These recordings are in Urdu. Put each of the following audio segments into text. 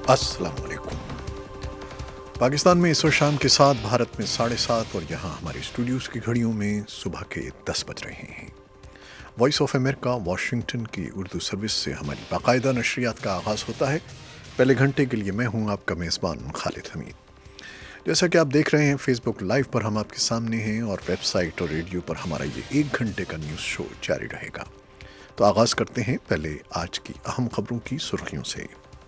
السلام علیکم۔ پاکستان میں اس وقت شام کے 7، بھارت میں 7:30 اور یہاں ہمارے اسٹوڈیوز کی گھڑیوں میں صبح کے 10 بج رہے ہیں۔ وائس آف امریکہ واشنگٹن کی اردو سروس سے ہماری باقاعدہ نشریات کا آغاز ہوتا ہے۔ پہلے گھنٹے کے لیے میں ہوں آپ کا میزبان خالد حمید۔ جیسا کہ آپ دیکھ رہے ہیں فیس بک لائیو پر ہم آپ کے سامنے ہیں، اور ویب سائٹ اور ریڈیو پر ہمارا یہ 1 گھنٹے کا نیوز شو جاری رہے گا۔ تو آغاز کرتے ہیں پہلے آج کی اہم خبروں کی سرخیوں سے۔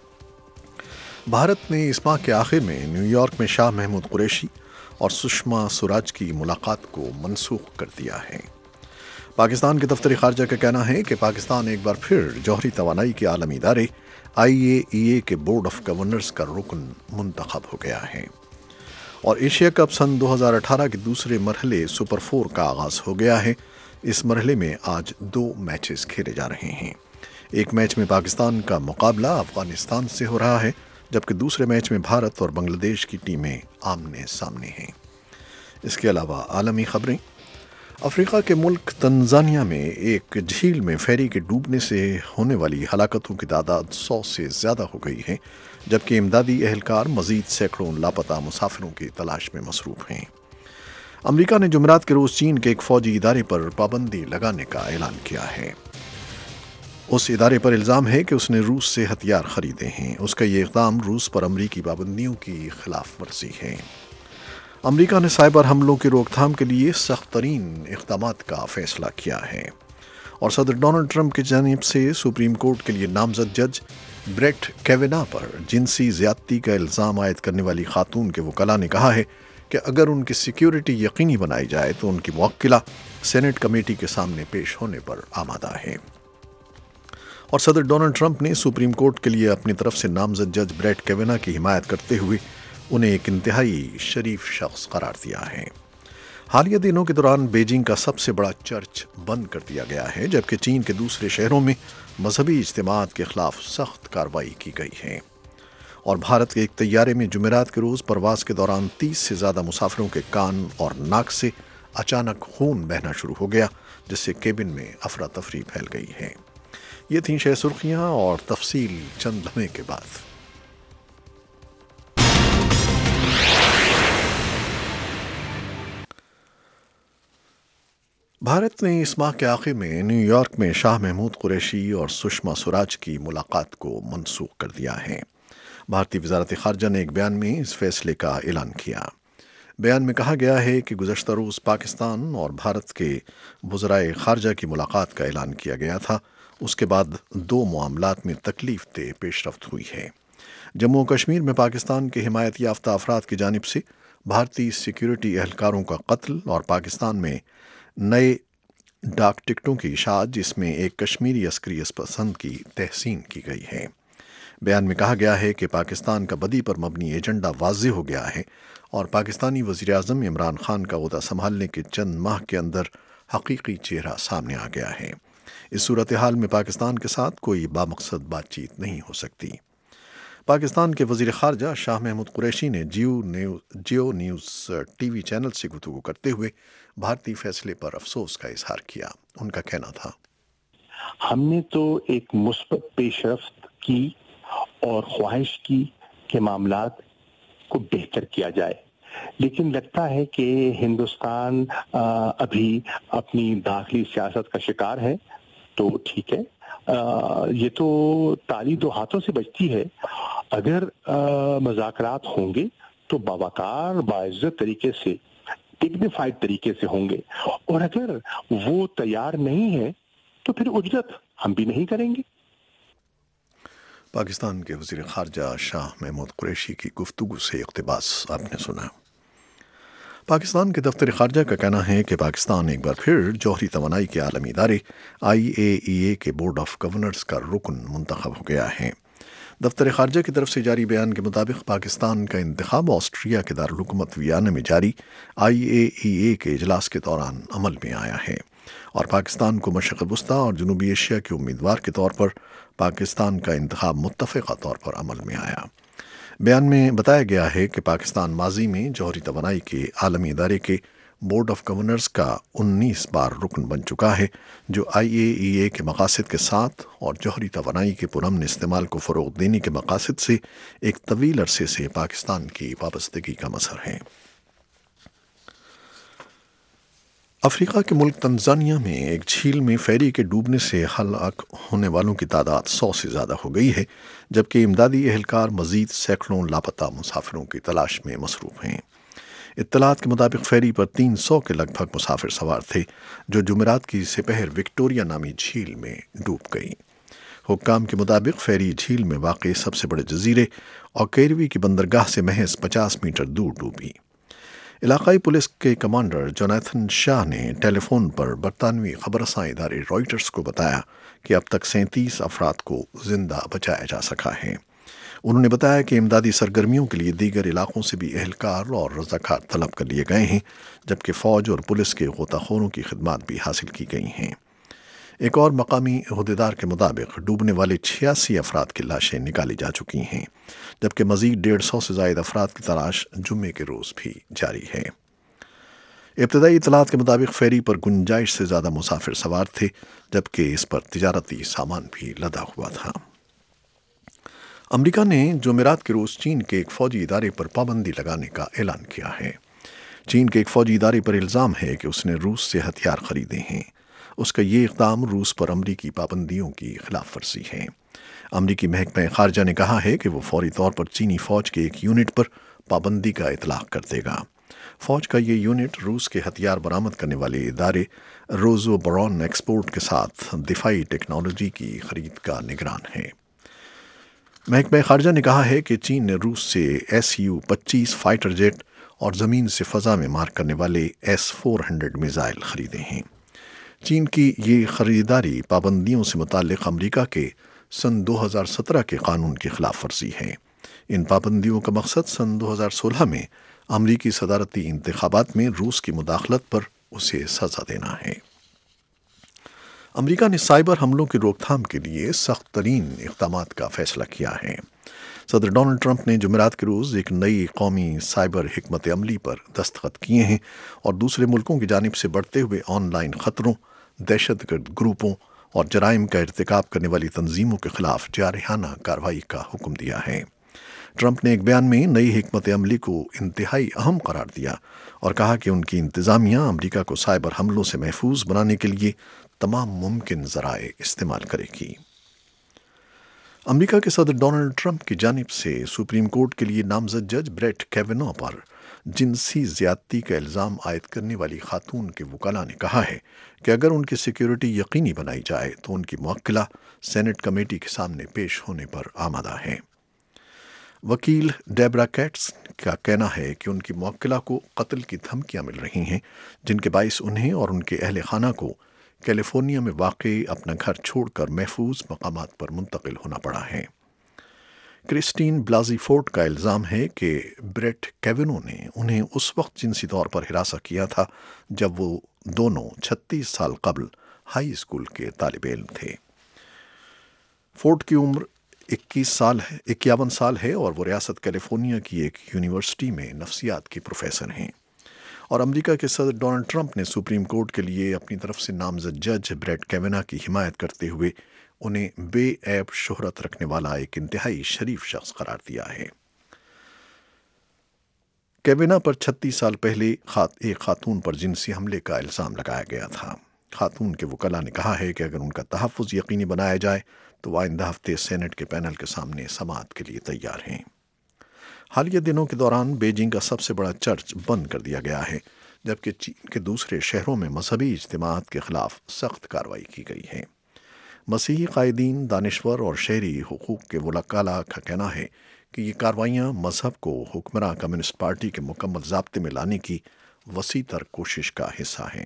بھارت نے اس ماہ کے آخر میں نیو یارک میں شاہ محمود قریشی اور سشما سوراج کی ملاقات کو منسوخ کر دیا ہے۔ پاکستان کے دفتر خارجہ کا کہنا ہے کہ پاکستان ایک بار پھر جوہری توانائی کے عالمی ادارے IAEA کے بورڈ آف گورنرز کا رکن منتخب ہو گیا ہے۔ اور ایشیا کپ سن 2018 کے دوسرے مرحلے سپر 4 کا آغاز ہو گیا ہے۔ اس مرحلے میں آج 2 میچز کھیلے جا رہے ہیں۔ ایک میچ میں پاکستان کا مقابلہ افغانستان سے ہو رہا ہے، جبکہ دوسرے میچ میں بھارت اور بنگلہ دیش کی ٹیمیں آمنے سامنے ہیں۔ اس کے علاوہ عالمی خبریں۔ افریقہ کے ملک تنزانیہ میں ایک جھیل میں فیری کے ڈوبنے سے ہونے والی ہلاکتوں کی تعداد 100 سے زیادہ ہو گئی ہے، جبکہ امدادی اہلکار مزید سینکڑوں لاپتہ مسافروں کی تلاش میں مصروف ہیں۔ امریکہ نے جمعرات کے روز چین کے ایک فوجی ادارے پر پابندی لگانے کا اعلان کیا ہے۔ اس ادارے پر الزام ہے کہ اس نے روس سے ہتھیار خریدے ہیں۔ اس کا یہ اقدام روس پر امریکی پابندیوں کی خلاف ورزی ہے۔ امریکہ نے سائبر حملوں کی روک تھام کے لیے سخت ترین اقدامات کا فیصلہ کیا ہے۔ اور صدر ڈونلڈ ٹرمپ کی جانب سے سپریم کورٹ کے لیے نامزد جج بریٹ کیوینا پر جنسی زیادتی کا الزام عائد کرنے والی خاتون کے وکلاء نے کہا ہے کہ اگر ان کی سیکیورٹی یقینی بنائی جائے تو ان کی موکلہ سینیٹ کمیٹی کے سامنے پیش ہونے پر آمادہ ہے۔ اور صدر ڈونلڈ ٹرمپ نے سپریم کورٹ کے لیے اپنی طرف سے نامزد جج بریٹ کیوینا کی حمایت کرتے ہوئے انہیں ایک انتہائی شریف شخص قرار دیا ہے۔ حالیہ دنوں کے دوران بیجنگ کا سب سے بڑا چرچ بند کر دیا گیا ہے، جبکہ چین کے دوسرے شہروں میں مذہبی اجتماعات کے خلاف سخت کارروائی کی گئی ہے۔ اور بھارت کے ایک طیارے میں جمعرات کے روز پرواز کے دوران 30 سے زیادہ مسافروں کے کان اور ناک سے اچانک خون بہنا شروع ہو گیا، جس سے کیبن میں افراتفری پھیل گئی ہے۔ یہ تھیں 6 سرخیاں، اور تفصیل چند لمحے کے بعد۔ بھارت نے اس ماہ کے آخر میں نیو یارک میں شاہ محمود قریشی اور سشما سوراج کی ملاقات کو منسوخ کر دیا ہے۔ بھارتی وزارت خارجہ نے ایک بیان میں اس فیصلے کا اعلان کیا۔ بیان میں کہا گیا ہے کہ گزشتہ روز پاکستان اور بھارت کے وزرائے خارجہ کی ملاقات کا اعلان کیا گیا تھا۔ اس کے بعد 2 معاملات میں تکلیف دہ پیش رفت ہوئی ہے۔ جموں و کشمیر میں پاکستان کے حمایت یافتہ افراد کی جانب سے بھارتی سیکیورٹی اہلکاروں کا قتل، اور پاکستان میں نئے ڈاک ٹکٹوں کی اشاعت جس میں ایک کشمیری عسکری پسند کی تحسین کی گئی ہے۔ بیان میں کہا گیا ہے کہ پاکستان کا بدی پر مبنی ایجنڈا واضح ہو گیا ہے، اور پاکستانی وزیر اعظم عمران خان کا عہدہ سنبھالنے کے چند ماہ کے اندر حقیقی چہرہ سامنے آ گیا ہے۔ اس صورتحال میں پاکستان کے ساتھ کوئی بامقصد بات چیت نہیں ہو سکتی۔ پاکستان کے وزیر خارجہ شاہ محمود قریشی نے Geo News TV channel سے گفتگو کرتے ہوئے بھارتی فیصلے پر افسوس کا اظہار کیا۔ ان کا کہنا تھا، ہم نے تو ایک مثبت پیش رفت کی اور خواہش کی کہ معاملات کو بہتر کیا جائے، لیکن لگتا ہے کہ ہندوستان ابھی اپنی داخلی سیاست کا شکار ہے۔ تو ٹھیک ہے، یہ تو تالی 2 ہاتھوں سے بجتی ہے۔ اگر مذاکرات ہوں گے تو باوقار باعزت طریقے سے، ڈگنیفائڈ طریقے سے ہوں گے، اور اگر وہ تیار نہیں ہے تو پھر اجرت ہم بھی نہیں کریں گے۔ پاکستان کے وزیر خارجہ شاہ محمود قریشی کی گفتگو سے اقتباس آپ نے سنا۔ پاکستان کے دفتر خارجہ کا کہنا ہے کہ پاکستان ایک بار پھر جوہری توانائی کے عالمی ادارے IAEA کے بورڈ آف گورنرز کا رکن منتخب ہو گیا ہے۔ دفتر خارجہ کی طرف سے جاری بیان کے مطابق پاکستان کا انتخاب آسٹریا کے دارالحکومت ویانا میں جاری IAEA کے اجلاس کے دوران عمل میں آیا ہے، اور پاکستان کو مشرق وسطیٰ اور جنوبی ایشیا کے امیدوار کے طور پر پاکستان کا انتخاب متفقہ طور پر عمل میں آیا۔ بیان میں بتایا گیا ہے کہ پاکستان ماضی میں جوہری توانائی کے عالمی ادارے کے بورڈ آف گورنرز کا 19 بار رکن بن چکا ہے، جو IAEA کے مقاصد کے ساتھ اور جوہری توانائی کے پرامن استعمال کو فروغ دینے کے مقاصد سے ایک طویل عرصے سے پاکستان کی وابستگی کا مظہر ہے۔ افریقہ کے ملک تنزانیہ میں ایک جھیل میں فیری کے ڈوبنے سے ہلاک ہونے والوں کی تعداد 100 سے زیادہ ہو گئی ہے، جبکہ امدادی اہلکار مزید سینکڑوں لاپتہ مسافروں کی تلاش میں مصروف ہیں۔ اطلاعات کے مطابق فیری پر 300 کے لگ بھگ مسافر سوار تھے، جو جمعرات کی سپہر وکٹوریہ نامی جھیل میں ڈوب گئی۔ حکام کے مطابق فیری جھیل میں واقع سب سے بڑے جزیرے اوکیروی کی بندرگاہ سے محض 50 میٹر دور ڈوبی۔ علاقائی پولیس کے کمانڈر جوناتھن شاہ نے ٹیلی فون پر برطانوی خبر رساں ادارے رائٹرز کو بتایا کہ اب تک 37 افراد کو زندہ بچایا جا سکا ہے۔ انہوں نے بتایا کہ امدادی سرگرمیوں کے لیے دیگر علاقوں سے بھی اہلکار اور رضاکار طلب کر لیے گئے ہیں، جبکہ فوج اور پولیس کے غوطہ خوروں کی خدمات بھی حاصل کی گئی ہیں۔ ایک اور مقامی عہدیدار کے مطابق ڈوبنے والے 86 افراد کی لاشیں نکالی جا چکی ہیں، جبکہ مزید 150 سے زائد افراد کی تلاش جمعے کے روز بھی جاری ہے۔ ابتدائی اطلاعات کے مطابق فیری پر گنجائش سے زیادہ مسافر سوار تھے، جبکہ اس پر تجارتی سامان بھی لدا ہوا تھا۔ امریکہ نے جمعرات کے روز چین کے ایک فوجی ادارے پر پابندی لگانے کا اعلان کیا ہے۔ چین کے ایک فوجی ادارے پر الزام ہے کہ اس نے روس سے ہتھیار خریدے ہیں۔ اس کا یہ اقدام روس پر امریکی پابندیوں کی خلاف ورزی ہے۔ امریکی محکمہ خارجہ نے کہا ہے کہ وہ فوری طور پر چینی فوج کے ایک یونٹ پر پابندی کا اطلاق کر دے گا۔ فوج کا یہ یونٹ روس کے ہتھیار برآمد کرنے والے ادارے روزو برون ایکسپورٹ کے ساتھ دفاعی ٹیکنالوجی کی خرید کا نگران ہے۔ محکمہ خارجہ نے کہا ہے کہ چین نے روس سے Su-25 فائٹر جیٹ اور زمین سے فضا میں مار کرنے والے S-400 میزائل خریدے ہیں۔ چین کی یہ خریداری پابندیوں سے متعلق امریکہ کے سن 2017 کے قانون کی خلاف ورزی ہے۔ ان پابندیوں کا مقصد سن 2016 میں امریکی صدارتی انتخابات میں روس کی مداخلت پر اسے سزا دینا ہے۔ امریکہ نے سائبر حملوں کی روک تھام کے لیے سخت ترین اقدامات کا فیصلہ کیا ہے۔ صدر ڈونلڈ ٹرمپ نے جمعرات کے روز ایک نئی قومی سائبر حکمت عملی پر دستخط کیے ہیں اور دوسرے ملکوں کی جانب سے بڑھتے ہوئے آن لائن خطروں، دہشت گرد گروپوں اور جرائم کا ارتکاب کرنے والی تنظیموں کے خلاف جارحانہ کارروائی کا حکم دیا ہے۔ ٹرمپ نے ایک بیان میں نئی حکمت عملی کو انتہائی اہم قرار دیا اور کہا کہ ان کی انتظامیہ امریکہ کو سائبر حملوں سے محفوظ بنانے کے لیے تمام ممکن ذرائع استعمال کرے گی۔ امریکہ کے صدر ڈونلڈ ٹرمپ کی جانب سے سپریم کورٹ کے لیے نامزد جج بریٹ کیوینو پر جنسی زیادتی کا الزام عائد کرنے والی خاتون کے وکلاء نے کہا ہے کہ اگر ان کی سیکیورٹی یقینی بنائی جائے تو ان کی موکلہ سینٹ کمیٹی کے سامنے پیش ہونے پر آمادہ ہے۔ وکیل ڈیبرا کیٹس کا کہنا ہے کہ ان کی موکلہ کو قتل کی دھمکیاں مل رہی ہیں، جن کے باعث انہیں اور ان کے اہل خانہ کو کیلیفورنیا میں واقع اپنا گھر چھوڑ کر محفوظ مقامات پر منتقل ہونا پڑا ہے۔ کرسٹین بلازی فورٹ کا الزام ہے کہ بریٹ کیوینو نے انہیں اس وقت جنسی طور پر ہراساں کیا تھا جب وہ دونوں 36 سال قبل ہائی اسکول کے طالب علم تھے۔ فورٹ کی عمر 51 سال ہے اور وہ ریاست کیلیفورنیا کی ایک یونیورسٹی میں نفسیات کی پروفیسر ہیں، اور امریکہ کے صدر ڈونلڈ ٹرمپ نے سپریم کورٹ کے لیے اپنی طرف سے نامزد جج بریٹ کیوینو کی حمایت کرتے ہوئے انہیں بے عیب شہرت رکھنے والا ایک انتہائی شریف شخص قرار دیا ہے۔ کیوینو پر 36 سال پہلے ایک خاتون پر جنسی حملے کا الزام لگایا گیا تھا۔ خاتون کے وکلاء نے کہا ہے کہ اگر ان کا تحفظ یقینی بنایا جائے تو وہ آئندہ ہفتے سینٹ کے پینل کے سامنے سماعت کے لیے تیار ہیں۔ حالیہ دنوں کے دوران بیجنگ کا سب سے بڑا چرچ بند کر دیا گیا ہے، جبکہ چین کے دوسرے شہروں میں مذہبی اجتماعات کے خلاف سخت کارروائی کی گئی ہے۔ مسیحی قائدین، دانشور اور شہری حقوق کے وکلاء کا کہنا ہے کہ یہ کارروائیاں مذہب کو حکمراں کمیونسٹ پارٹی کے مکمل ضابطے میں لانے کی وسیع تر کوشش کا حصہ ہیں۔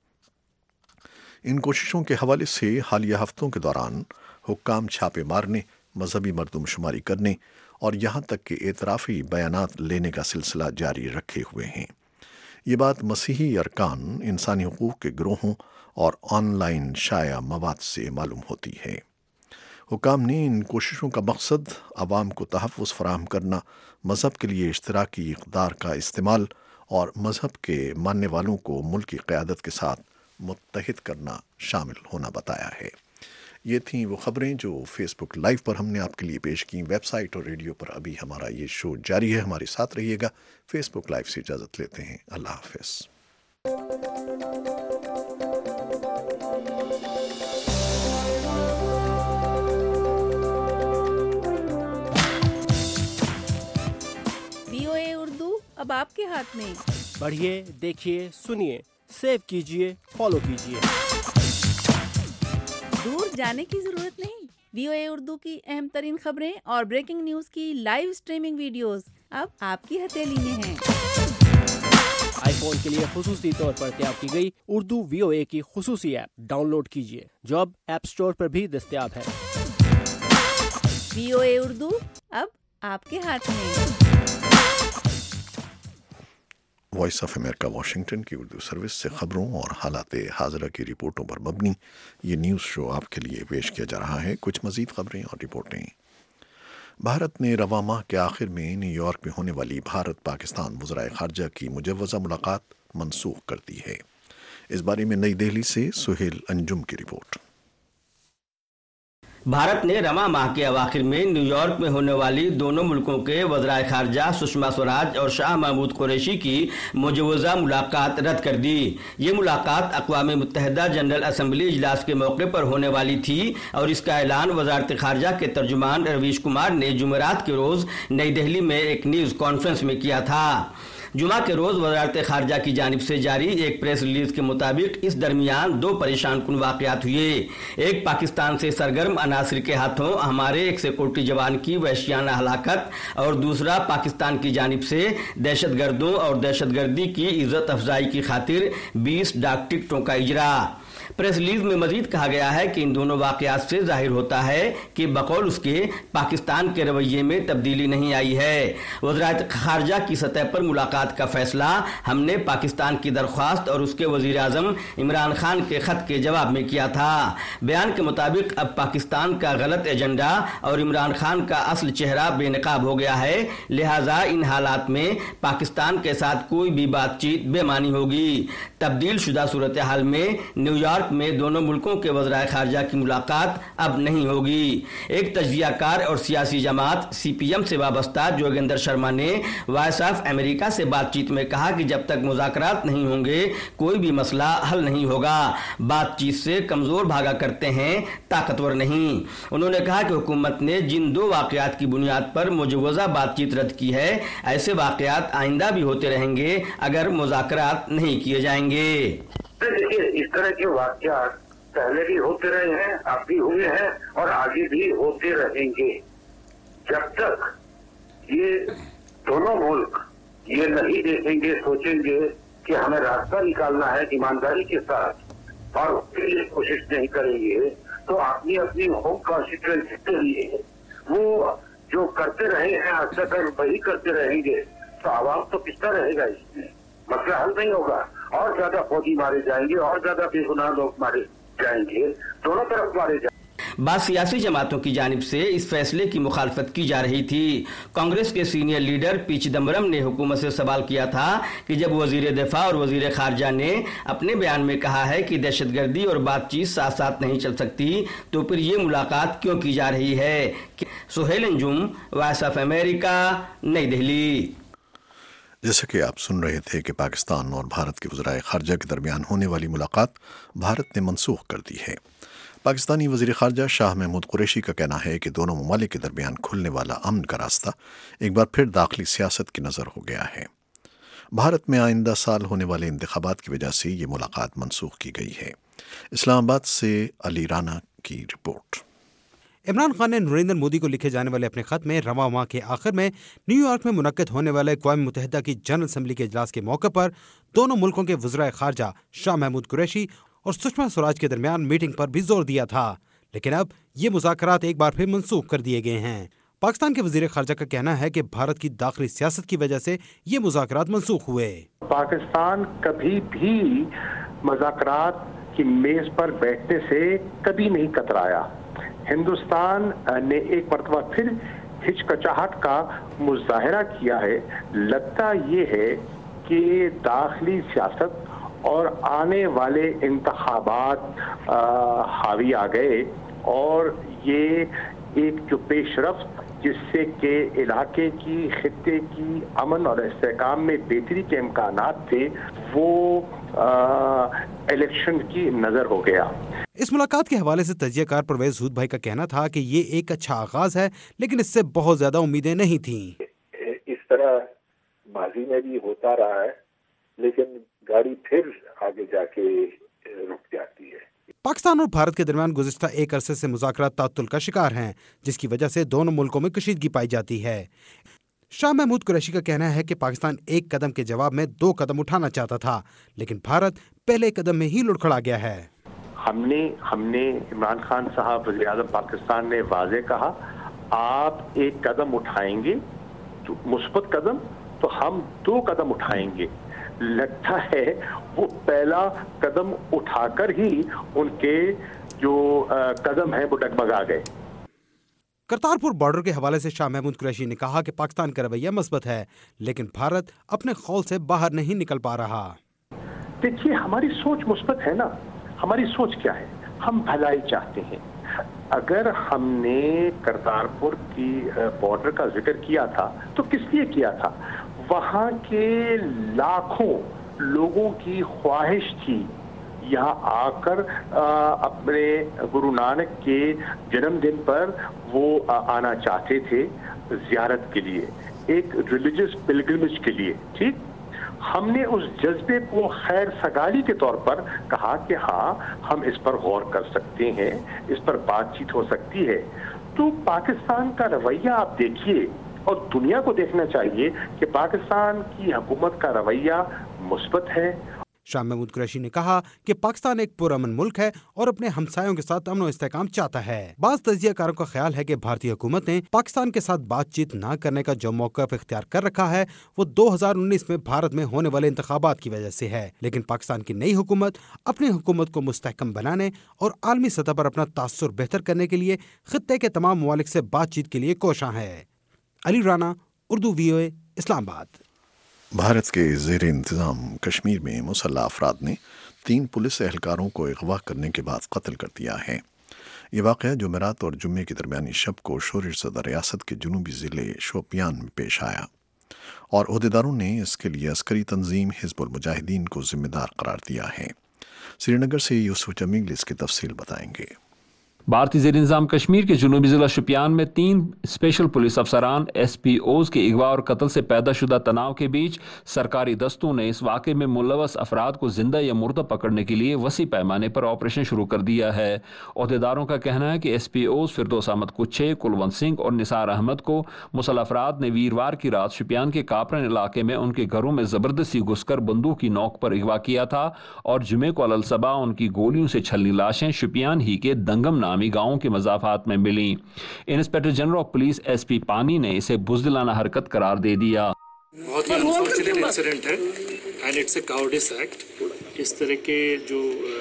ان کوششوں کے حوالے سے حالیہ ہفتوں کے دوران حکام چھاپے مارنے، مذہبی مردم شماری کرنے اور یہاں تک کہ اعترافی بیانات لینے کا سلسلہ جاری رکھے ہوئے ہیں۔ یہ بات مسیحی ارکان، انسانی حقوق کے گروہوں اور آن لائن شائع مواد سے معلوم ہوتی ہے۔ حکام نے ان کوششوں کا مقصد عوام کو تحفظ فراہم کرنا، مذہب کے لیے اشتراکی اقدار کا استعمال اور مذہب کے ماننے والوں کو ملک کی قیادت کے ساتھ متحد کرنا شامل ہونا بتایا ہے۔ یہ تھیں وہ خبریں جو فیس بک لائیو پر ہم نے آپ کے لیے پیش کیں۔ ویب سائٹ اور ریڈیو پر ابھی ہمارا یہ شو جاری ہے، ہمارے ساتھ رہیے گا۔ فیس بک لائیو سے اجازت لیتے ہیں، اللہ حافظ۔ VOA اردو اب آپ کے ہاتھ میں۔ پڑھیے، دیکھیے، سنیے، سیو کیجیے، فالو کیجیے۔ دور جانے کی ضرورت نہیں۔ VOA اردو کی اہم ترین خبریں اور بریکنگ نیوز کی لائیو سٹریمنگ ویڈیوز اب آپ کی ہتھیلی میں ہیں۔ آئی فون کے لیے خصوصی طور پر تیار کی گئی اردو VOA کی خصوصی ایپ ڈاؤن لوڈ کیجیے، جو اب ایپ سٹور پر بھی دستیاب ہے۔ VOA اردو اب آپ کے ہاتھ میں۔ وائس آف امریکہ واشنگٹن کی اردو سروس سے خبروں اور حالات حاضرہ کی رپورٹوں پر مبنی یہ نیوز شو آپ کے لیے پیش کیا جا رہا ہے۔ کچھ مزید خبریں اور رپورٹیں۔ بھارت نے رواں ماہ کے آخر میں نیو یارک میں ہونے والی بھارت پاکستان وزرائے خارجہ کی مجوزہ ملاقات منسوخ کر دی ہے۔ اس بارے میں نئی دہلی سے سہیل انجم کی رپورٹ۔ بھارت نے رواں ماہ کے اواخر میں نیو یارک میں ہونے والی دونوں ملکوں کے وزرائے خارجہ سشما سوراج اور شاہ محمود قریشی کی مجوزہ ملاقات رد کر دی۔ یہ ملاقات اقوام متحدہ جنرل اسمبلی اجلاس کے موقع پر ہونے والی تھی اور اس کا اعلان وزارت خارجہ کے ترجمان رویش کمار نے جمعرات کے روز نئی دہلی میں ایک نیوز کانفرنس میں کیا تھا۔ جمعہ کے روز وزارت خارجہ کی جانب سے جاری ایک پریس ریلیز کے مطابق اس درمیان دو پریشان کن واقعات ہوئے۔ ایک پاکستان سے سرگرم عناصر کے ہاتھوں ہمارے ایک سیکورٹی جوان کی وحشیانہ ہلاکت اور دوسرا پاکستان کی جانب سے دہشت گردوں اور دہشت گردی کی عزت افزائی کی خاطر 20 ڈاک ٹکٹوں کا اجرا۔ پریس ریلیز میں مزید کہا گیا ہے کہ ان دونوں واقعات سے ظاہر ہوتا ہے کہ بقول اس کے پاکستان کے رویے میں تبدیلی نہیں آئی ہے۔ وزارت خارجہ کی سطح پر ملاقات کا فیصلہ ہم نے پاکستان کی درخواست اور اس کے وزیر اعظم عمران خان کے خط کے جواب میں کیا تھا۔ بیان کے مطابق اب پاکستان کا غلط ایجنڈا اور عمران خان کا اصل چہرہ بے نقاب ہو گیا ہے، لہٰذا ان حالات میں پاکستان کے ساتھ کوئی بھی بات چیت بے معنی ہوگی۔ تبدیل شدہ صورتحال میں نیو یارک میں دونوں ملکوں کے وزرائے خارجہ کی ملاقات اب نہیں ہوگی۔ ایک تجزیہ کار اور سیاسی جماعت CPM سے وابستہ جوگیندر شرما نے وائس آف امریکہ سے بات چیت میں کہا کہ جب تک مذاکرات نہیں ہوں گے کوئی بھی مسئلہ حل نہیں ہوگا۔ بات چیت سے کمزور بھاگا کرتے ہیں، طاقتور نہیں۔ انہوں نے کہا کہ حکومت نے جن دو واقعات کی بنیاد پر مجوزہ بات چیت رد کی ہے، ایسے واقعات آئندہ بھی ہوتے رہیں گے اگر مذاکرات نہیں کیے جائیں گے۔ دیکھیے، اس طرح کے واقعات پہلے بھی ہوتے رہے ہیں، اب بھی ہوئے ہیں اور آگے بھی ہوتے رہیں گے۔ جب تک یہ دونوں ملک یہ نہیں دیکھیں گے، سوچیں گے کہ ہمیں راستہ نکالنا ہے ایمانداری کے ساتھ اور اس کے لیے کوشش نہیں کریں گے، تو اپنی اپنی ہوم کانسٹیٹوئنسی کے لیے وہ جو کرتے رہے ہیں آج تک وہی کرتے رہیں گے، تو عوام تو پچھتا رہے گا، اس میں مسئلہ حل نہیں ہوگا۔ اور زیادہ فوجی مارے جائیں گے اور زیادہ بے گناہ لوگ مارے جائیں گے، دونوں طرف مارے جائیں گے۔ بعض سیاسی جماعتوں کی جانب سے اس فیصلے کی مخالفت کی جا رہی تھی۔ کانگریس کے سینئر لیڈر پی چدمبرم نے حکومت سے سوال کیا تھا کہ جب وزیر دفاع اور وزیر خارجہ نے اپنے بیان میں کہا ہے کہ دہشت گردی اور بات چیت ساتھ ساتھ نہیں چل سکتی، تو پھر یہ ملاقات کیوں کی جا رہی ہے۔ Sohail Anjum, Voice of America, Nai Delhi. جیسا کہ آپ سن رہے تھے کہ پاکستان اور بھارت کے وزرائے خارجہ کے درمیان ہونے والی ملاقات بھارت نے منسوخ کر دی ہے۔ پاکستانی وزیر خارجہ شاہ محمود قریشی کا کہنا ہے کہ دونوں ممالک کے درمیان کھلنے والا امن کا راستہ ایک بار پھر داخلی سیاست کی نظر ہو گیا ہے۔ بھارت میں آئندہ سال ہونے والے انتخابات کی وجہ سے یہ ملاقات منسوخ کی گئی ہے۔ اسلام آباد سے علی رانا کی رپورٹ۔ عمران خان نے نریندر مودی کو لکھے جانے والے اپنے خط میں رواں ماہ کے آخر میں نیو یارک میں منعقد ہونے والے اقوام متحدہ کی جنرل اسمبلی کے اجلاس کے موقع پر دونوں ملکوں کے وزرائے خارجہ شاہ محمود قریشی اور سشما سوراج کے درمیان میٹنگ پر بھی زور دیا تھا، لیکن اب یہ مذاکرات ایک بار پھر منسوخ کر دیے گئے ہیں۔ پاکستان کے وزیر خارجہ کا کہنا ہے کہ بھارت کی داخلی سیاست کی وجہ سے یہ مذاکرات منسوخ ہوئے۔ پاکستان کبھی بھی مذاکرات کی میز پر بیٹھنے سے کبھی نہیں کترایا۔ ہندوستان نے ایک مرتبہ پھر ہچکچاہٹ کا مظاہرہ کیا ہے۔ لگتا یہ ہے کہ داخلی سیاست اور آنے والے انتخابات حاوی آ گئے، اور یہ ایک جو پیش رفت جس سے کہ علاقے کی، خطے کی امن اور استحکام میں بہتری کے امکانات تھے، وہ الیکشن کی نظر ہو گیا۔ اس ملاقات کے حوالے سے تجزیہ کار پرویز ہود بھائی کا کہنا تھا کہ یہ ایک اچھا آغاز ہے، لیکن اس سے بہت زیادہ امیدیں نہیں تھیں۔ اس طرح ماضی میں بھی ہوتا رہا ہے، لیکن گاڑی پھر آگے جا کے رک جاتی ہے۔ پاکستان اور بھارت کے درمیان گزشتہ ایک عرصے سے مذاکرات تعطل کا شکار ہیں، جس کی وجہ سے دونوں ملکوں میں کشیدگی پائی جاتی ہے۔ شاہ محمود قریشی کا کہنا ہے کہ پاکستان ایک قدم کے جواب میں 2 قدم اٹھانا چاہتا تھا، لیکن بھارت پہلے قدم میں ہی لڑکھڑا گیا ہے۔ ہم نے عمران خان صاحب وزیر اعظم پاکستان نے واضح کہا، آپ ایک قدم اٹھائیں گے تو مثبت قدم، تو ہم 2 قدم اٹھائیں گے۔ لگتا ہے وہ پہلا قدم اٹھا کر ہی ان کے جو قدم ہیں وہ ڈگمگا گئے۔ کرتارپور بارڈر کے حوالے سے شاہ محمود قریشی نے کہا کہ پاکستان کا رویہ مثبت ہے، لیکن بھارت اپنے خول سے باہر نہیں نکل پا رہا۔ دیکھیے، ہماری سوچ مثبت ہے نا، ہماری سوچ کیا ہے؟ ہم بھلائی چاہتے ہیں۔ اگر ہم نے کرتارپور کی بارڈر کا ذکر کیا تھا تو کس لیے کیا تھا؟ وہاں کے لاکھوں لوگوں کی خواہش تھی یہاں آ کر اپنے گرو نانک کے جنم دن پر وہ آنا چاہتے تھے زیارت کے لیے، ایک ریلیجس پلگرمیج کے لیے، ٹھیک؟ ہم نے اس جذبے کو خیر سگالی کے طور پر کہا کہ ہاں ہم اس پر غور کر سکتے ہیں، اس پر بات چیت ہو سکتی ہے۔ تو پاکستان کا رویہ آپ دیکھیے، اور دنیا کو دیکھنا چاہیے کہ پاکستان کی حکومت کا رویہ مثبت ہے۔ شاہ محمود قریشی نے کہا کہ پاکستان ایک پرامن ملک ہے اور اپنے ہمسایوں کے ساتھ امن و استحکام چاہتا ہے۔ بعض تجزیہ کاروں کا خیال ہے کہ بھارتی حکومت نے پاکستان کے ساتھ بات چیت نہ کرنے کا جو موقف اختیار کر رکھا ہے وہ 2019 میں بھارت میں ہونے والے انتخابات کی وجہ سے ہے، لیکن پاکستان کی نئی حکومت اپنی حکومت کو مستحکم بنانے اور عالمی سطح پر اپنا تاثر بہتر کرنے کے لیے خطے کے تمام ممالک سے بات چیت کے لیے کوشاں ہے۔ علی رانا، اردو VOA، اسلام آباد۔ بھارت کے زیر انتظام کشمیر میں مسلح افراد نے 3 پولیس اہلکاروں کو اغوا کرنے کے بعد قتل کر دیا ہے۔ یہ واقعہ جمعرات اور جمعے کی درمیانی شب کو شورش زدہ ریاست کے جنوبی ضلع شوپیان میں پیش آیا، اور عہدیداروں نے اس کے لیے عسکری تنظیم حزب المجاہدین کو ذمہ دار قرار دیا ہے۔ سری نگر سے یوسف جمیل اس کی تفصیل بتائیں گے۔ بھارتی زیر انتظام کشمیر کے جنوبی ضلع شوپیان میں 3 اسپیشل پولیس افسران SPOs کے اغوا اور قتل سے پیدا شدہ تناؤ کے بیچ سرکاری دستوں نے اس واقعے میں ملوث افراد کو زندہ یا مردہ پکڑنے کے لیے وسیع پیمانے پر آپریشن شروع کر دیا ہے۔ عہدیداروں کا کہنا ہے کہ SPOs فردوس احمد کچھے، کلونت سنگھ اور نثار احمد کو مسلح افراد نے ویروار کی رات شوپیان کے کاپرن علاقے میں ان کے گھروں میں زبردستی گھس کر بندوق کی نوک پر اغوا کیا تھا، اور جمعے کو الصبح ان کی گولیوں سے چھلنی لاشیں شوپیان ہی کے دنگم نامی گاؤں کے مضافات میں ملیں۔ Inspector general of police SP پانی نے اسے بزدلانہ حرکت قرار دے دیا۔ بہت ہی انفارچونیٹ انسیڈنٹ ہے and it's a coward's act. اس طرح کے جو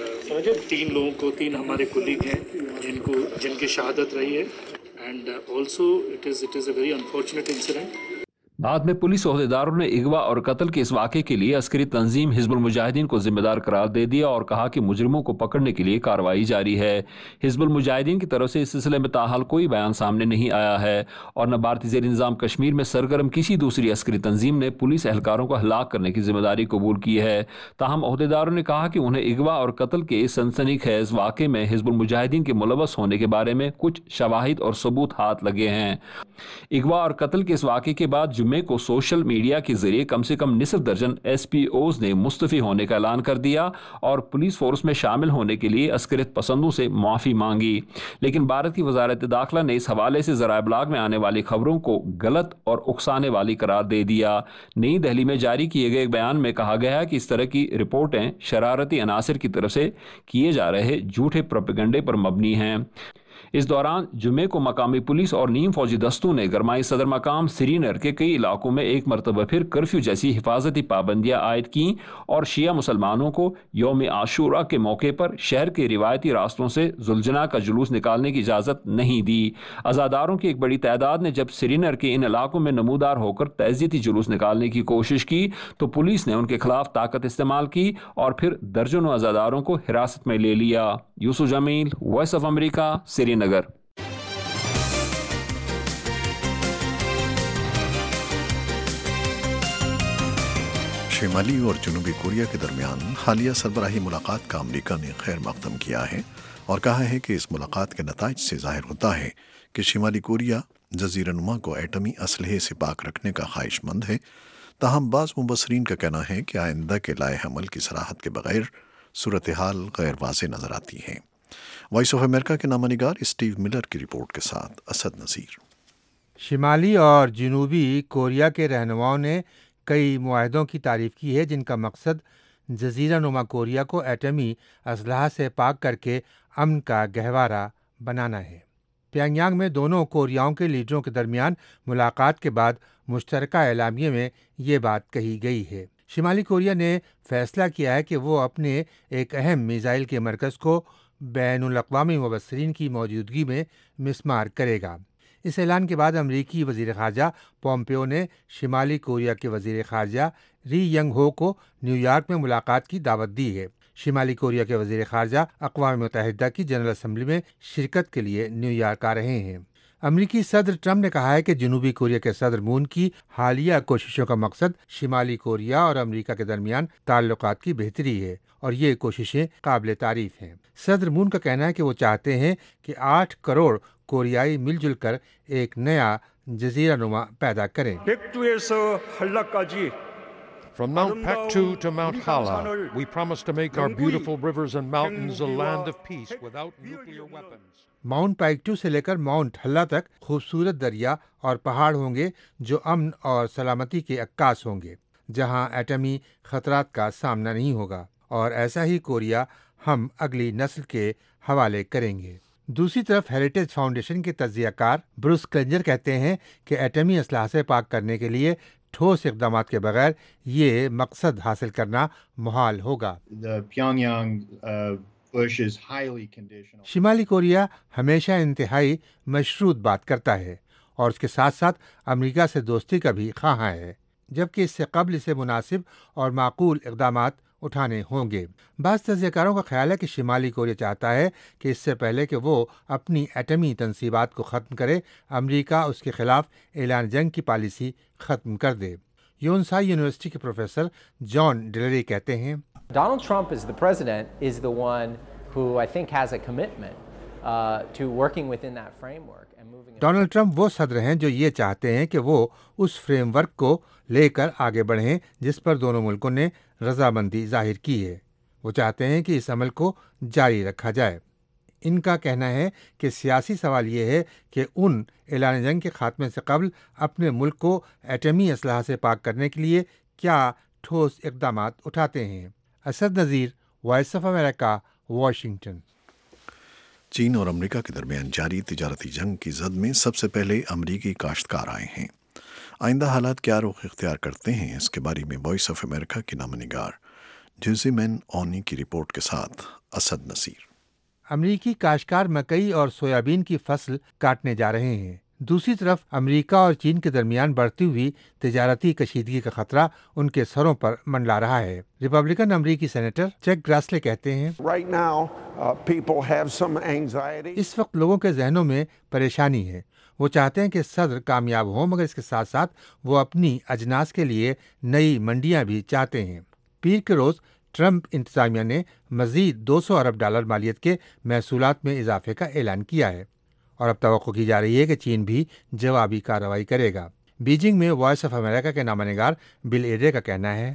3 لوگوں کو 3 ہمارے کولیگ ہیں جن کی شہادت رہی ہے، and also it is a very unfortunate incident. بعد میں پولیس عہدیداروں نے اغوا اور قتل کے اس واقعے کے لیے عسکری تنظیم حزب المجاہدین کو ذمہ دار قرار دے دیا اور کہا کہ مجرموں کو پکڑنے کے لیے کارروائی جاری ہے۔ حزب المجاہدین کی طرف سے اس سلسلے میں تاحال کوئی بیان سامنے نہیں آیا ہے، اور نہ بھارتی زیر انتظام کشمیر میں سرگرم کسی دوسری عسکری تنظیم نے پولیس اہلکاروں کو ہلاک کرنے کی ذمہ داری قبول کی ہے۔ تاہم عہدیداروں نے کہا کہ انہیں اغوا اور قتل کے اس سنسنی خیز واقعے میں حزب المجاہدین کے ملوث ہونے کے بارے میں کچھ شواہد اور ثبوت ہاتھ لگے ہیں۔ اغوا اور قتل کے اس واقعے کے بعد جمعے کو سوشل میڈیا کے ذریعے کم سے کم نصف درجن SPOs نے مستعفی ہونے کا اعلان کر دیا اور پولیس فورس میں شامل ہونے کے لیے عسکریت پسندوں سے معافی مانگی، لیکن بھارت کی وزارت داخلہ نے اس حوالے سے ذرائع ابلاغ میں آنے والی خبروں کو غلط اور اکسانے والی قرار دے دیا۔ نئی دہلی میں جاری کیے گئے ایک بیان میں کہا گیا کہ اس طرح کی رپورٹیں شرارتی عناصر کی طرف سے کیے جا رہے جھوٹے پروپیگنڈے پر مبنی ہیں۔ اس دوران جمعے کو مقامی پولیس اور نیم فوجی دستوں نے گرمائی صدر مقام سری نگر کے کئی علاقوں میں ایک مرتبہ پھر کرفیو جیسی حفاظتی پابندیاں عائد کیں اور شیعہ مسلمانوں کو یوم عاشورہ کے موقع پر شہر کے روایتی راستوں سے ذوالجناح کا جلوس نکالنے کی اجازت نہیں دی۔ عزاداروں کی ایک بڑی تعداد نے جب سری نگر کے ان علاقوں میں نمودار ہو کر تعزیتی جلوس نکالنے کی کوشش کی تو پولیس نے ان کے خلاف طاقت استعمال کی اور پھر درجنوں عزاداروں کو حراست میں لے لیا۔ یوسف جمیل، voice of America, Srinagar. شمالی اور جنوبی کوریا کے درمیان حالیہ سربراہی ملاقات کا امریکہ نے خیر مقدم کیا ہے اور کہا ہے کہ اس ملاقات کے نتائج سے ظاہر ہوتا ہے کہ شمالی کوریا جزیرہ نما کو ایٹمی اسلحے سے پاک رکھنے کا خواہش مند ہے۔ تاہم بعض مبصرین کا کہنا ہے کہ آئندہ کے لائحہ عمل کی صراحت کے بغیر صورتحال غیر واضح نظر آتی ہے۔ وائس آف امریکہ کے نامہ نگار اسٹیو ملر کی رپورٹ کے ساتھ اسد نذیر۔ شمالی اور جنوبی کوریا کے رہنماؤں نے کئی معاہدوں کی تعریف کی ہے جن کا مقصد جزیرہ نما کوریا کو ایٹمی اسلحہ سے پاک کر کے امن کا گہوارہ بنانا ہے۔ پیانگ یانگ میں دونوں کوریاؤں کے لیڈروں کے درمیان ملاقات کے بعد مشترکہ اعلامیے میں یہ بات کہی گئی ہے۔ شمالی کوریا نے فیصلہ کیا ہے کہ وہ اپنے ایک اہم میزائل کے مرکز کو بین الاقوامی مبصرین کی موجودگی میں مسمار کرے گا۔ اس اعلان کے بعد امریکی وزیر خارجہ پومپیو نے شمالی کوریا کے وزیر خارجہ ری ینگ ہو کو نیو یارک میں ملاقات کی دعوت دی ہے۔ شمالی کوریا کے وزیر خارجہ اقوام متحدہ کی جنرل اسمبلی میں شرکت کے لیے نیو یارک آ رہے ہیں۔ امریکی صدر ٹرمپ نے کہا ہے کہ جنوبی کوریا کے صدر مون کی حالیہ کوششوں کا مقصد شمالی کوریا اور امریکہ کے درمیان تعلقات کی بہتری ہے اور یہ کوششیں قابل تعریف ہیں۔ صدر مون کا کہنا ہے کہ وہ چاہتے ہیں کہ 8 کروڑ کوریائی مل جل کر ایک نیا جزیرہ نما پیدا کریں۔ From Mount Paktu to Mount Hala, we promise to make our beautiful rivers and mountains a land of peace without nuclear weapons. Mount Paektu سے لے کر ماؤنٹ ہلا تک خوبصورت دریا اور پہاڑ ہوں گے جو امن اور سلامتی کے عکاس ہوں گے، جہاں ایٹمی خطرات کا سامنا نہیں ہوگا، اور ایسا ہی کوریا ہم اگلی نسل کے حوالے کریں گے۔ دوسری طرف ہیریٹیج فاؤنڈیشن کے تجزیہ کار بروس کلنجر کہتے ہیں کہ ایٹمی اسلحہ سے پاک کرنے کے لیے ٹھوس اقدامات کے بغیر یہ مقصد حاصل کرنا محال ہوگا۔ شمالی کوریا ہمیشہ انتہائی مشروط بات کرتا ہے اور اس کے ساتھ ساتھ امریکہ سے دوستی کا بھی خواہاں ہے، جبکہ اس سے قبل اسے مناسب اور معقول اقدامات اٹھانے ہوں گے۔ بعض تجزیہ کاروں کا خیال ہے کہ شمالی کوریا چاہتا ہے کہ اس سے پہلے کہ وہ اپنی ایٹمی تنصیبات کو ختم کرے، امریکہ اس کے خلاف اعلان جنگ کی پالیسی ختم کر دے۔ یونسائی یونیورسٹی کے پروفیسر جان ڈیلری کہتے ہیں Donald Trump as the president is the one who I think has a commitment to working within that framework and moving. Donald Trump وہ صدر ہیں جو یہ چاہتے ہیں کہ وہ اس فریم ورک کو لے کر آگے بڑھیں جس پر دونوں ملکوں نے رضامندی ظاہر کی ہے۔ وہ چاہتے ہیں کہ اس عمل کو جاری رکھا جائے۔ ان کا کہنا ہے کہ سیاسی سوال یہ ہے کہ ان اعلان جنگ کے خاتمے سے قبل اپنے ملک کو ایٹمی اسلحہ سے پاک کرنے کے لیے کیا ٹھوس اقدامات اٹھاتے ہیں۔ Asad Nazir, Voice of America, Washington. چین اور امریکہ کے درمیان جاری تجارتی جنگ کی زد میں سب سے پہلے امریکی کاشتکار آئے ہیں۔ آئندہ حالات کیا رخ اختیار کرتے ہیں، اس کے بارے میں وائس آف امریکہ کے نامہ نگار جوزیمین اونی کی رپورٹ کے ساتھ اسد نذیر۔ امریکی کاشتکار مکئی اور سویابین کی فصل کاٹنے جا رہے ہیں۔ دوسری طرف امریکہ اور چین کے درمیان بڑھتی ہوئی تجارتی کشیدگی کا خطرہ ان کے سروں پر منڈلا رہا ہے۔ ریپبلکن امریکی سینیٹر چیک گراسلے کہتے ہیں اس وقت لوگوں کے ذہنوں میں پریشانی ہے۔ وہ چاہتے ہیں کہ صدر کامیاب ہوں، مگر اس کے ساتھ ساتھ وہ اپنی اجناس کے لیے نئی منڈیاں بھی چاہتے ہیں۔ پیر کے روز ٹرمپ انتظامیہ نے مزید $200 ارب مالیت کے محصولات میں اضافے کا اعلان کیا ہے، اور اب توقع کی جا رہی ہے کہ چین بھی جوابی کارروائی کرے گا۔ بیجنگ میں وائس آف امریکہ کے نامہ نگار بل ایڈے کا کہنا ہے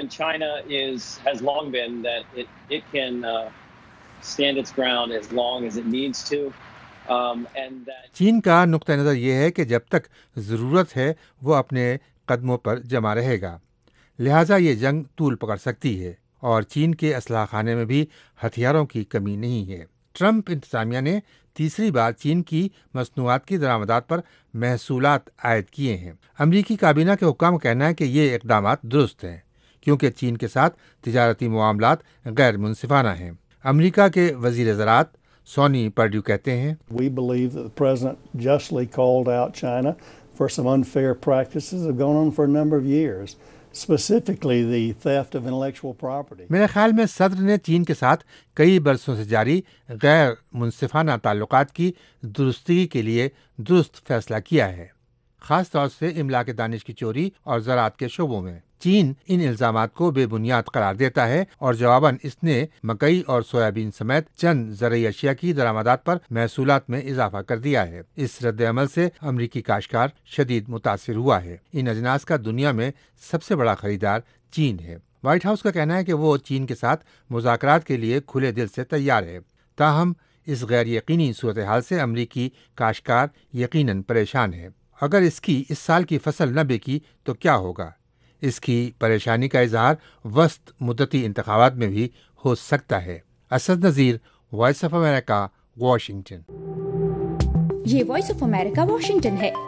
چین کا نقطہ نظر یہ ہے کہ جب تک ضرورت ہے وہ اپنے قدموں پر جمع رہے گا، لہٰذا یہ جنگ طول پکڑ سکتی ہے، اور چین کے اسلحہ خانے میں بھی ہتھیاروں کی کمی نہیں ہے۔ ٹرمپ انتظامیہ نے تیسری بار چین کی مصنوعات کی درآمدات پر محصولات عائد کیے ہیں۔ امریکی کابینہ کے حکام کا کہنا ہے کہ یہ اقدامات درست ہیں کیونکہ چین کے ساتھ تجارتی معاملات غیر منصفانہ ہیں۔ امریکہ کے وزیر زراعت سونی پرڈیو کہتے ہیں We believe that the president justly called out China for some unfair practices that have gone on for a number of years, specifically the theft of intellectual property. میرے خیال میں صدر نے چین کے ساتھ کئی برسوں سے جاری غیر منصفانہ تعلقات کی درستگی کے لیے درست فیصلہ کیا ہے، خاص طور سے املاک دانش کی چوری اور زراعت کے شعبوں میں۔ چین ان الزامات کو بے بنیاد قرار دیتا ہے اور جواباً اس نے مکئی اور سویابین سمیت چند زرعی اشیاء کی درآمدات پر محصولات میں اضافہ کر دیا ہے۔ اس رد عمل سے امریکی کاشتکار شدید متاثر ہوا ہے۔ ان اجناس کا دنیا میں سب سے بڑا خریدار چین ہے۔ وائٹ ہاؤس کا کہنا ہے کہ وہ چین کے ساتھ مذاکرات کے لیے کھلے دل سے تیار ہے، تاہم اس غیر یقینی صورتحال سے امریکی کاشتکار یقیناً پریشان ہے۔ اگر اس کی اس سال کی فصل نہ بکی تو کیا ہوگا؟ اس کی پریشانی کا اظہار وسط مدتی انتخابات میں بھی ہو سکتا ہے۔ Asad Nazir, Voice of America, Washington. یہ وائس آف امریکہ واشنگٹن ہے۔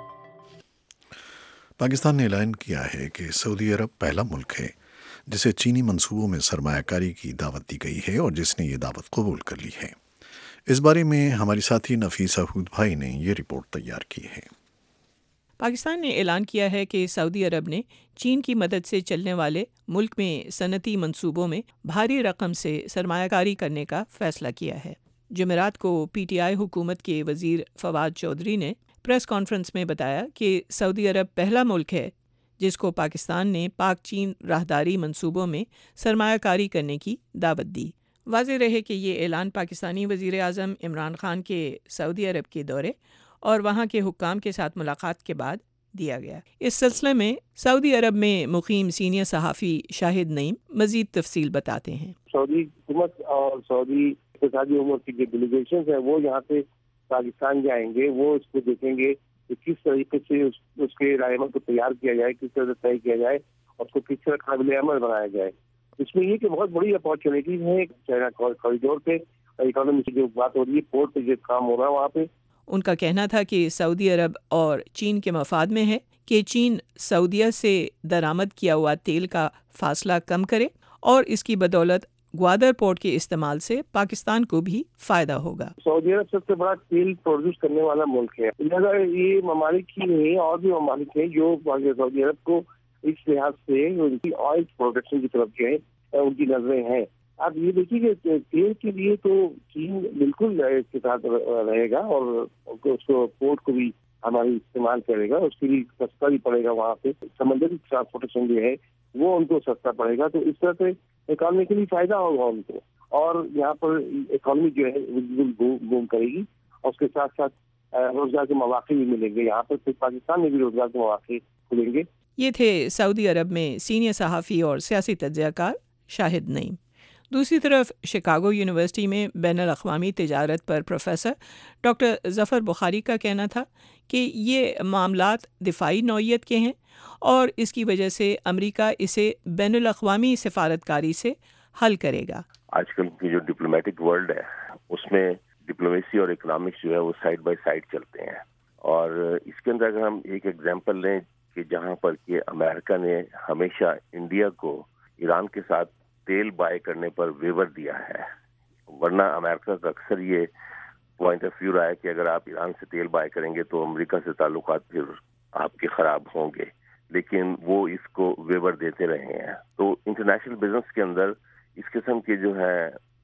پاکستان نے اعلان کیا ہے کہ سعودی عرب پہلا ملک ہے جسے چینی منصوبوں میں سرمایہ کاری کی دعوت دی گئی ہے اور جس نے یہ دعوت قبول کر لی ہے۔ اس بارے میں ہماری ساتھی نفیسہ ہود بھائی نے یہ رپورٹ تیار کی ہے۔ پاکستان نے اعلان کیا ہے کہ سعودی عرب نے چین کی مدد سے چلنے والے ملک میں صنعتی منصوبوں میں بھاری رقم سے سرمایہ کاری کرنے کا فیصلہ کیا ہے۔ جمعرات کو پی ٹی آئی حکومت کے وزیر فواد چودھری نے پریس کانفرنس میں بتایا کہ سعودی عرب پہلا ملک ہے جس کو پاکستان نے پاک چین راہداری منصوبوں میں سرمایہ کاری کرنے کی دعوت دی۔ واضح رہے کہ یہ اعلان پاکستانی وزیر اعظم عمران خان کے سعودی عرب کے دورے اور وہاں کے حکام کے ساتھ ملاقات کے بعد دیا گیا۔ اس سلسلے میں سعودی عرب میں مقیم سینئر صحافی شاہد نعیم مزید تفصیل بتاتے ہیں۔ سعودی حکومت اور سعودی اقتصادی امور کی جو ڈیلیگیشنز ہیں وہ یہاں پہ پاکستان جائیں گے، وہ اس کو دیکھیں گے کہ کس طریقے سے اس کے رائے عمل کو تیار کیا جائے، کس طرح سے طے کیا جائے اور اس کو کس طرح قابل عمل بنایا جائے۔ اس میں یہ کہ بہت بڑی اپارچونیٹیز ہیں چائنا کوریڈور پہ، اکانومی کی جو بات ہو رہی ہے، پورٹ پہ جو کام ہو رہا ہے وہاں پہ۔ ان کا کہنا تھا کہ سعودی عرب اور چین کے مفاد میں ہے کہ چین سعودیہ سے درآمد کیا ہوا تیل کا فاصلہ کم کرے اور اس کی بدولت گوادر پورٹ کے استعمال سے پاکستان کو بھی فائدہ ہوگا۔ سعودی عرب سب سے بڑا تیل پروڈیوس کرنے والا ملک ہے، لہٰذا یہ ممالک ہی نہیں اور بھی ممالک ہیں جو سعودی عرب کو اس لحاظ سے ان کی آئل پروڈکشن کی طرف جو ہے ان کی نظریں ہیں۔ آپ یہ دیکھیے کہ تیل کے لیے تو چین بالکل اس کے ساتھ رہے گا اور اس کو پورٹ کو بھی ہماری استعمال کرے گا، اس کے لیے سستا بھی پڑے گا، وہاں پہ سمندری ٹرانسپورٹیشن جو ہے وہ ان کو سستا پڑے گا، تو اس طرح سے اکانومیکلی فائدہ ہوگا ان کو، اور یہاں پر اکانومی جو ہے بالکل بوم کرے گی اور اس کے ساتھ ساتھ روزگار کے مواقع بھی ملیں گے، یہاں پر پاکستان میں بھی روزگار کے مواقع کھلیں گے۔ یہ تھے سعودی عرب میں سینئر صحافی اور سیاسی تجزیہ کار شاہد نعیم۔ دوسری طرف شکاگو یونیورسٹی میں بین الاقوامی تجارت پر پروفیسر ڈاکٹر ظفر بخاری کا کہنا تھا کہ یہ معاملات دفاعی نوعیت کے ہیں اور اس کی وجہ سے امریکہ اسے بین الاقوامی سفارتکاری سے حل کرے گا۔ آج کل کی جو ڈپلومیٹک ورلڈ ہے اس میں ڈپلومیسی اور اکنامکس جو ہے وہ سائڈ بائی سائڈ چلتے ہیں، اور اس کے اندر اگر ہم ایک ایگزامپل لیں کہ جہاں پر کہ امریکہ نے ہمیشہ انڈیا کو ایران کے ساتھ تیل بائی کرنے پر ویور دیا ہے، ورنہ امریکہ کا اکثر یہ پوائنٹ آف ویو رہا ہے کہ اگر آپ ایران سے تیل بائی کریں گے تو امریکہ سے تعلقات پھر آپ کے خراب ہوں گے، لیکن وہ اس کو ویور دیتے رہے ہیں۔ تو انٹرنیشنل بزنس کے اندر اس قسم کے جو ہے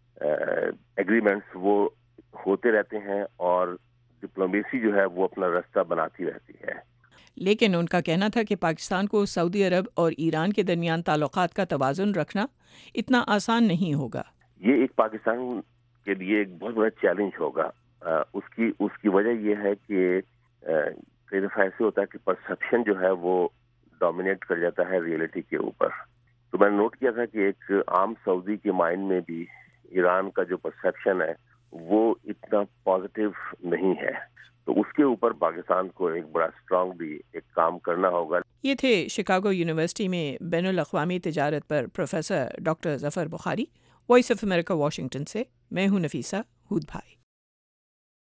ایگریمنٹس وہ ہوتے رہتے ہیں اور ڈپلومیسی جو ہے وہ اپنا رستہ بناتی رہتی ہے۔ لیکن ان کا کہنا تھا کہ پاکستان کو سعودی عرب اور ایران کے درمیان تعلقات کا توازن رکھنا اتنا آسان نہیں ہوگا۔ یہ ایک پاکستان کے لیے ایک بہت بڑا چیلنج ہوگا۔ اس کی وجہ یہ ہے کہ کئی دفعہ ایسے ہوتا ہے کہ پرسپشن جو ہے وہ ڈومینیٹ کر جاتا ہے ریئلٹی کے اوپر۔ تو میں نے نوٹ کیا تھا کہ ایک عام سعودی کے مائنڈ میں بھی ایران کا جو پرسپشن ہے وہ اتنا پازیٹیو نہیں ہے، تو اس کے اوپر پاکستان کو ایک بڑا اسٹرانگ بھی ایک کام کرنا ہوگا۔ یہ تھے شکاگو یونیورسٹی میں بین الاقوامی تجارت پر professor doctor Zafar Bukhari. Voice of America Washington سے میں ہوں نفیسہ ہود بھائی۔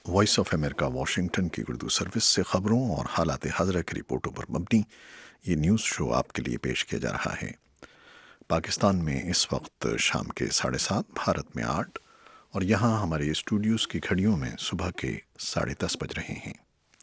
वॉइस ऑफ अमेरिका वाशिंगटन की उर्दू सर्विस से खबरों और हालात हाज़िरा की रिपोर्टों पर मबनी ये न्यूज़ शो आपके लिए पेश किया जा रहा है। पाकिस्तान में इस वक्त शाम के 7:30, भारत में 8 और यहाँ हमारे स्टूडियोज़ की घड़ियों में सुबह के 10:30 बज रहे हैं।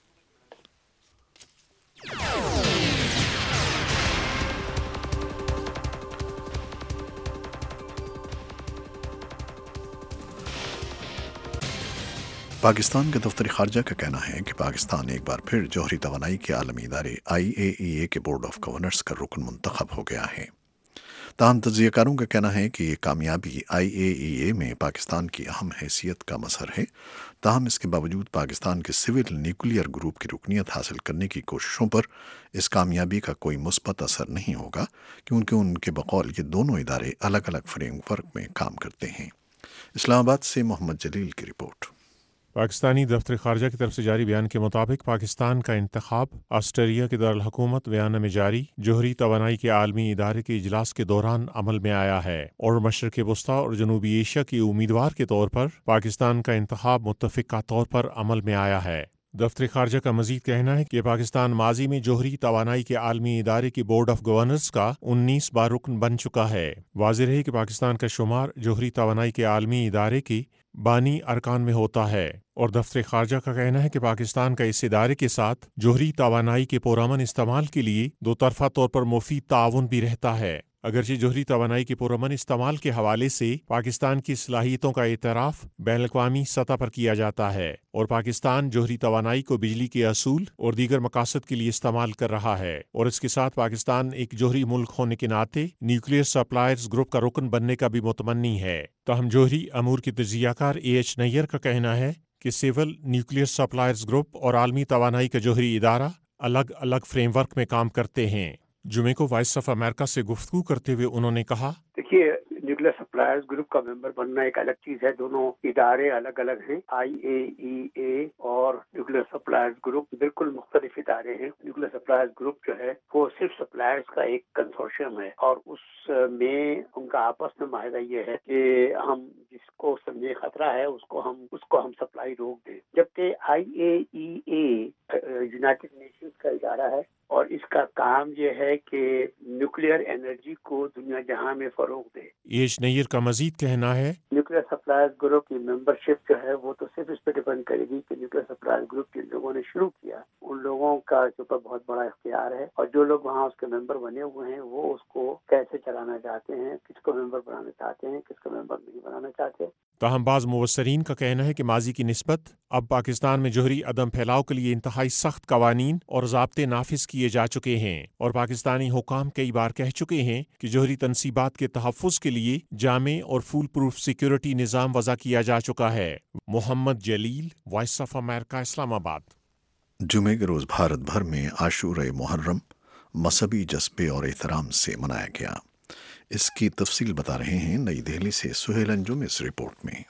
पाकिस्तान के दफ्तर खारजा का कहना है कि पाकिस्तान एक बार फिर जौहरी तवानाई के आलमी इदारे IAEA के बोर्ड ऑफ गवर्नर्स का रुकन मुंतखब हो गया है। ताहम तज्ज़ियाकारों का कहना है कि ये कामयाबी IAEA में पाकिस्तान की अहम हैसियत का मसर है। ताहम इसके बावजूद पाकिस्तान के सिविल न्यूक्लियर ग्रुप की रुकनीत हासिल करने की कोशिशों पर इस कामयाबी का कोई मुस्बत असर नहीं होगा, क्योंकि उनके बकौल ये दोनों इदारे अलग अलग फ्रेमवर्क में काम करते हैं। इस्लामाबाद से मोहम्मद जलील की रिपोर्ट। पाकिस्तानी दफ्तर खारजा की तरफ से जारी बयान के मुताबिक पाकिस्तान का इंतखाब ऑस्ट्रेलिया के दारुल हुकूमत वियना में जारी जौहरी तवानाई के आलमी इदारे के इजलास के दौरान अमल में आया है और मशरक़ वस्ता और जनूबी एशिया की उम्मीदवार के तौर पर पाकिस्तान का इंतखाब मुत्तफ़िक़ा तौर पर अमल में आया है। दफ्तर खारजा का मजीद कहना है कि पाकिस्तान माजी में जौहरी तवानाई के आलमी इदारे की बोर्ड ऑफ गवर्नर्स का 19 बार रुकन बन चुका है। वाज़ेह है कि पाकिस्तान का शुमार जौहरी तवानाई के आलमी इदारे की बानी अरकान में होता है और दफ्तर खारजा का कहना है कि पाकिस्तान का इस इदारे के साथ जौहरी तवानाई के पुरअमन इस्तेमाल के लिए दो तरफा तौर पर मुफीद ताउन भी रहता है। अगरचे जौहरी तवानाई के पुरअमन इस्तेमाल के हवाले से पाकिस्तान की सलाहियतों का एतराफ़ बैनुल-अक़वामी सतह पर किया जाता है और पाकिस्तान जौहरी तवानाई को बिजली के असूल और दीगर मकासद के लिए इस्तेमाल कर रहा है और इसके साथ पाकिस्तान एक जौहरी मुल्क होने के नाते न्यूक्लियर सप्लायर्स ग्रुप का रुकन बनने का भी मुतमन्नी है। ताहम जौहरी अमूर के तज्ज़ियाकार AH नैयर का कहना है कि सिविल न्यूक्लियर सप्लायर्स ग्रुप और आलमी तवानाई का जौहरी इदारा अलग अलग फ्रेमवर्क में काम करते हैं। जुमे को वॉइस ऑफ अमेरिका से गुफ्तगू करते हुए उन्होंने कहा, देखिए, न्यूक्लियर सप्लायर्स ग्रुप का मेंबर बनना एक अलग चीज है। दोनों इदारे अलग अलग हैं। IAEA और न्यूक्लियर सप्लायर्स ग्रुप बिल्कुल मुख्तलिफ इदारे हैं। न्यूक्लियर सप्लायर्स ग्रुप जो है वो सिर्फ सप्लायर्स का एक कंसोर्शियम है और उसमें उनका आपस में माहिदा ये है कि हम जिसको समझे खतरा है उसको हम सप्लाई रोक दें, जबकि IAEA यूनाइटेड नेशंस का इदारा है और इसका काम ये है कि न्यूक्लियर एनर्जी को दुनिया जहां में फरोग दे। AH नैयर का मजीद कहना है, न्यूक्लियर सप्लायर्स ग्रुप की मेंबरशिप जो है वो तो सिर्फ इस पर डिपेंड करेगी कि न्यूक्लियर सप्लायर्स ग्रुप जिन लोगों ने शुरू किया उन लोगों का के ऊपर बहुत बड़ा इख्तियार है और जो लोग वहाँ उसके मेंबर बने हुए हैं वो उसको कैसे चलाना चाहते हैं, किसको मेंबर बनाना चाहते हैं, किसको मेंबर नहीं बनाना चाहते। ताहम बाज़ मुवस्सरीन का कहना है कि माजी की निस्बत अब पाकिस्तान में जौहरी अदम फैलाव के लिए इंतहाई सख्त कवानीन और ज़ाब्ते नाफिज किए जा चुके हैं और पाकिस्तानी हुकाम कई बार कह चुके हैं कि जौहरी तनसीबात के तहफ़्फ़ुज़ के लिए जामे और फूल प्रूफ सिक्योरिटी निज़ाम वज़ा किया जा चुका है। Mohammad Jalil, Voice of America, Islamabad. जुमे के रोज़ भारत भर में आशूरे मुहर्रम मजहबी जज्बे और एहतराम से मनाया गया। इसकी तफसील बता रहे हैं नई दिल्ली से सुहेल अंजुम इस रिपोर्ट में।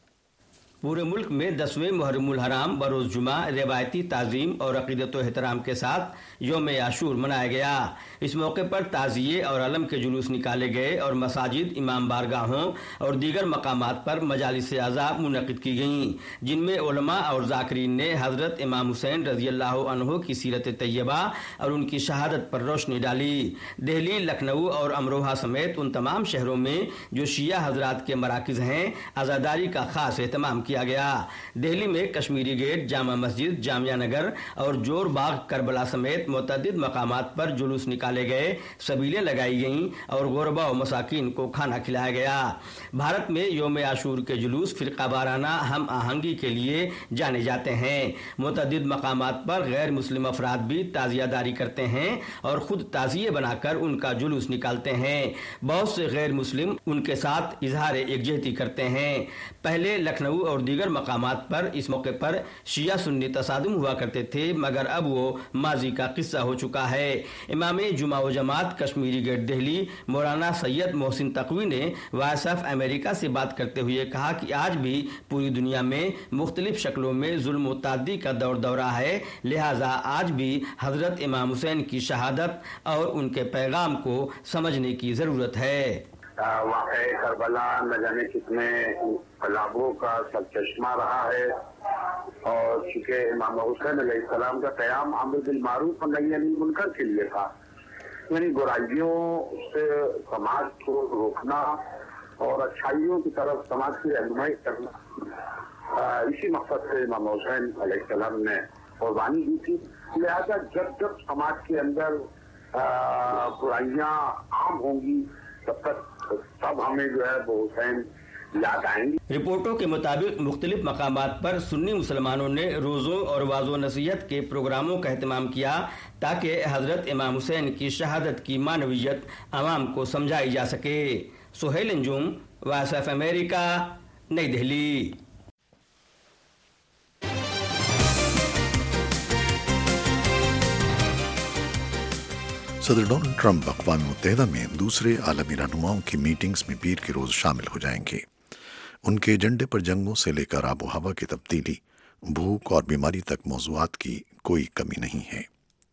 पूरे मुल्क में 10वें मुहर्रमुल हराम बरोज़ जुमा रिवायती ताज़ीम और अक़ीदत व एहतराम के साथ यौम आशूर मनाया गया। इस मौके पर ताज़िये और अलम के जुलूस निकाले गए और मसाजिद, इमाम बारगाहों और दीगर मकामात पर मजालिस आज़ा मुनक़िद की गईं, जिनमें उलमा और ज़ाकिरीन ने हज़रत इमाम हुसैन रज़ियल्लाहु अन्हु की सीरत तैयबा और उनकी शहादत पर रोशनी डाली। दिल्ली, लखनऊ और अमरोहा समेत उन तमाम शहरों में जो शिया हज़रात के मराकिज़ हैं आज़ादारी का ख़ास एहतमाम किया गया। दिल्ली में कश्मीरी गेट, जामा मस्जिद, जामिया नगर और जोर बाग, करबला समेत मुतअद्दिद मकामात पर जुलूस निकाले गए, सबीलें लगाई गईं और गुरबा और मसाकीन को खाना खिलाया गया। भारत में यौम आशूर के जुलूस फ़िरक़ा वाराना हम आहंगी के लिए जाने जाते हैं। मुतअद्दिद मकामात पर गैर मुस्लिम अफराद भी ताज़ियादारी करते हैं और ख़ुद ताज़िये बनाकर उनका जुलूस निकालते हैं। बहुत से गैर मुस्लिम उनके साथ इजहार एकजहती करते हैं। पहले लखनऊ और दीगर मकामात पर इस मौके पर शिया सुन्नी तसादुम हुआ करते थे, मगर अब वो माजी का किस्सा हो चुका है। इमाम जुमा व जमात कश्मीरी गेट दिल्ली मौलाना सैयद मोहसिन तकवी ने वॉइस ऑफ अमेरिका से बात करते हुए कहा कि आज भी पूरी दुनिया में मुख्तलिफ शक्लों में जुल्म व ताद्दी का दौरा है, लिहाजा आज भी हजरत इमाम हुसैन की शहादत और उनके पैगाम को समझने की ज़रूरत है। वाक़े करबला न जाने कितने इनकलाबों का सरचश्मा रहा है और चूँकि इमाम हुसैन अलैहिस्सलाम का क़याम अम्र बिल मारूफ और नही अनिल मुनकर के लिए था, यानी बुराइयों से समाज को रोकना और अच्छाइयों की तरफ समाज की रहनुमाई करना, इसी मकसद से इमाम हुसैन अलैहिस्सलाम ने कुर्बानी दी थी। लिहाजा जब जब समाज के अंदर बुराइयां आम होंगी तब तक सब हमें जो है वो हुसैन याद आएंगी। रिपोर्टों के मुताबिक मुख्तलिफ मकामात पर सुन्नी मुसलमानों ने रोज़ों और वाज़ो नसीहत के प्रोग्रामों का एहतमाम किया ताकि हज़रत इमाम हुसैन की शहादत की मानवियत आवाम को समझाई जा सके। Suhail Anjum, Voice of America, Nai Delhi. सदर डोनाल्ड ट्रंप अक़वाम मुत्तहिदा में दूसरे आलमी रहनुमाओं की मीटिंग्स में पीर के रोज़ शामिल हो जाएंगे। उनके एजेंडे पर जंगों से लेकर आबो हवा की तब्दीली, भूख और बीमारी तक मौज़ूआत की कोई कमी नहीं है।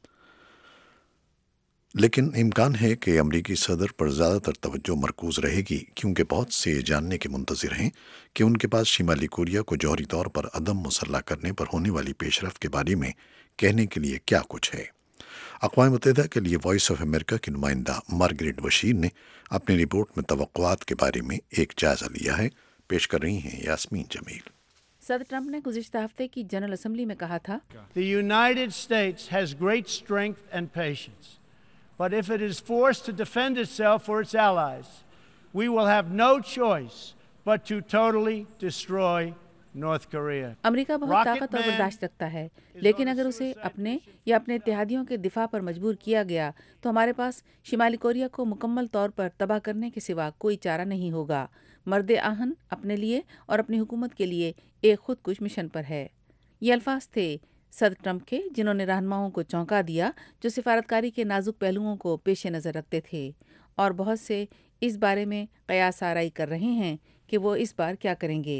लेकिन इम्कान है कि अमरीकी सदर पर ज़्यादातर तवज्जो मरकूज़ रहेगी, क्योंकि बहुत से जानने के मुंतज़िर हैं कि उनके पास शिमाली कोरिया को जौहरी तौर पर अदम मुसल्लह करने पर होने वाली पेशरफ्त के बारे में कहने के लिए क्या कुछ है। अक़वाम मुत्तहिदा के लिए वॉइस ऑफ अमेरिका की नुमाइंदा मार्गरेट बशीर ने अपनी रिपोर्ट में तवक्कुआत के बारे में एक जायज़ा लिया है। पेश कर रही हैं यास्मीन जमील। सदर ट्रंप ने गुज़िश्ता हफ्ते की जनरल असेंबली में कहा था, The United States has great strength and patience, but if it is forced to defend itself or its allies, we will have no choice but to totally destroy North Korea. America बहुत ताकत और बर्दाश्त रखता है, लेकिन अगर उसे अपने या अपने इत्तेहादियों के दिफा पर मजबूर किया गया तो हमारे पास शिमाली कोरिया को मुकम्मल तौर पर तबाह करने के सिवा कोई चारा नहीं होगा। मर्द आहन अपने लिए और अपनी हुकूमत के लिए एक खुदकुश मिशन पर है। ये अल्फाज थे सदर ट्रंप के, जिन्होंने रहनुमाओं को चौंका दिया जो सिफारतकारी के नाजुक पहलुओं को पेश नज़र रखते थे, और बहुत से इस बारे में कयास आराई कर रहे हैं कि वो इस बार क्या करेंगे।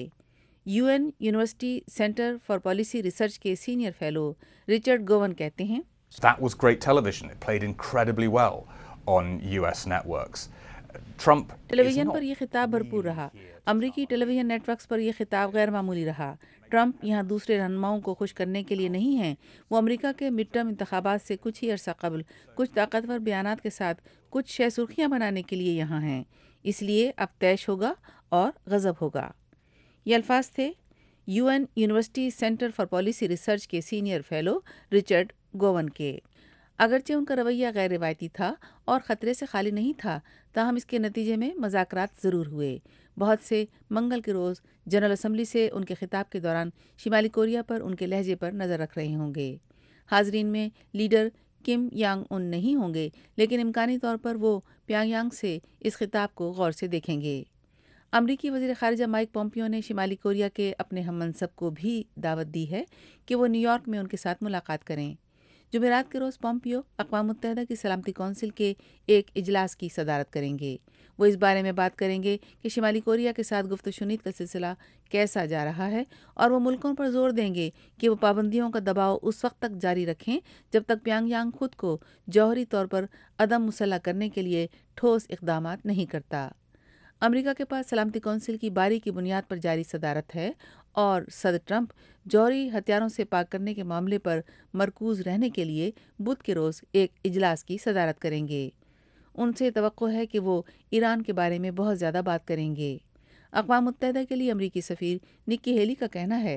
UN university centre for policy research के सीनियर फेलो रिचर्ड गोवन कहते हैं, That was great television. It played incredibly well on US networks. Trump television पर यह खिताब भरपूर रहा। अमरीकी टेलीविजन नेटवर्क्स पर यह खिताब गैर मामूली रहा। ट्रंप यहाँ दूसरे रहनुमाओं को खुश करने के लिए नहीं हैं, वो अमेरिका के मिड टर्म इंतखाबात से कुछ ही अरसा कबल कुछ ताकतवर बयानात के साथ कुछ शय सुर्खियाँ बनाने के लिए यहाँ हैं। इसलिए अब तैश होगा और गज़ब होगा। ये अल्फाज थे UN university centre for policy research के सीनियर फेलो रिचर्ड गोवन के। अगरचे उनका रवैया गैर रिवायती था और ख़तरे से खाली नहीं था, ताहम इसके नतीजे में मज़ाकरात ज़रूर हुए। बहुत से मंगल के रोज़ जनरल असम्बली से उनके खिताब के दौरान शिमाली कोरिया पर उनके लहजे पर नज़र रख रहे होंगे। हाज़रीन में लीडर किम यांग उन नहीं होंगे, लेकिन इम्कानी तौर पर वो प्यांगयांग से इस खिताब को गौर से देखेंगे। अमरीकी वज़ीर ख़ारिजा माइक पोम्पियो ने शिमाली कोरिया के अपने हम मनसब को भी दावत दी है कि वो न्यूयॉर्क में उनके साथ मुलाकात करें। जुमेरात के रोज़ पोम्पियो अक़वाम मुत्तहिदा की सलामती कौंसिल के एक इजलास की सदारत करेंगे। वो इस बारे में बात करेंगे कि शिमाली कोरिया के साथ गुफ्त-ओ-शुनीद का सिलसिला कैसा जा रहा है, और वो मुल्कों पर जोर देंगे कि वो पाबंदियों का दबाव उस वक्त तक जारी रखें जब तक प्यांगयांग खुद को जौहरी तौर पर अदम मुसल्लह करने के लिए ठोस इक़दामात नहीं करता। अमेरिका के पास सलामती कौंसिल की बारी की बुनियाद पर जारी सदारत है, और सदर ट्रंप जौहरी हथियारों से पाक करने के मामले पर मरकूज़ रहने के लिए बुध के रोज़ एक इजलास की सदारत करेंगे। उनसे तवक्को है कि वो ईरान के बारे में बहुत ज़्यादा बात करेंगे। अक़वाम मुत्तहिदा के लिए अमरीकी सफ़ीर निक्की हेली का कहना है,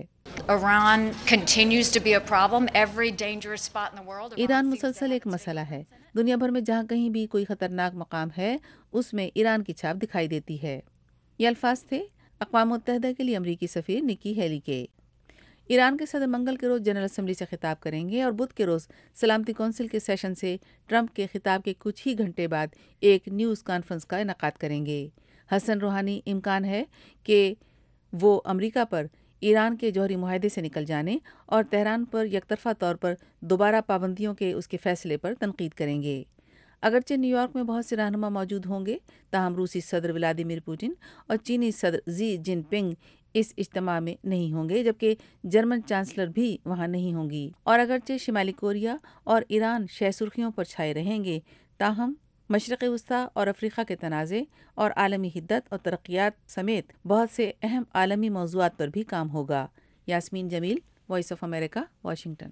ईरान मुसलसल एक मसला है। दुनिया भर में जहाँ कहीं भी कोई ख़तरनाक मकाम है, उसमें ईरान की छाप दिखाई देती है। ये अल्फाज थे अक़वाम मुत्तहिदा के लिए अमरीकी सफ़ीर निक्की हेली के। ईरान के सदर मंगल के रोज़ जनरल असम्बली से खिताब करेंगे और बुध के रोज़ सलामती कौंसिल के सेशन से ट्रंप के खिताब के कुछ ही घंटे बाद एक न्यूज़ कॉन्फ्रेंस का इनेकाद करेंगे। हसन रूहानी इम्कान है कि वो अमरीका पर ईरान के जौहरी मुआहदे से निकल जाने और तेहरान पर यकतरफा तौर पर दोबारा पाबंदियों के उसके फैसले पर तनकीद करेंगे। अगरचे न्यूयॉर्क में बहुत से रहनुमा मौजूद होंगे, ताहम रूसी सदर व्लादिमीर पुतिन और चीनी सदर जी जिनपिंग इस इज्तिमा में नहीं होंगे, जबकि जर्मन चांसलर भी वहाँ नहीं होंगी। और अगरचे शिमाली कोरिया और ईरान शह सुर्खियों पर छाए रहेंगे, ताहम मशरक़ वस्ती और अफ्रीका के तनाज़े और आलमी हिद्दत और तरक्यात समेत बहुत से अहम आलमी मौज़ूआत पर भी काम होगा। Yasmeen Jamil, voice of America, Washington.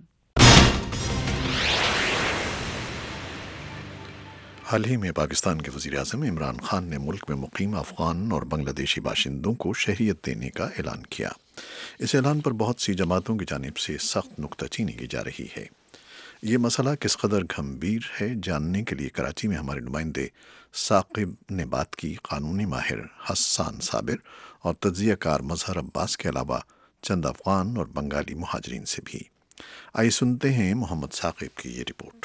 हाल ही में पाकिस्तान के वज़ीर-ए-आज़म इमरान खान ने मुल्क में मुकीम अफ़गान और बांग्लादेशी बाशिंदों को शहरियत देने का ऐलान किया। इस ऐलान पर बहुत सी जमातों की जानिब से सख्त नुक्ताचीनी की जा रही है। ये मसला किस कदर गंभीर है जानने के लिए कराची में हमारे नुमाइंदे साकिब ने बात की कानूनी माहिर हसन साबिर और तज्ज़ियाकार मजहर अब्बास के अलावा चंद अफ़गान और बंगाली मुहाजिरीन से भी। आइए सुनते हैं मोहम्मद साकिब की ये रिपोर्ट।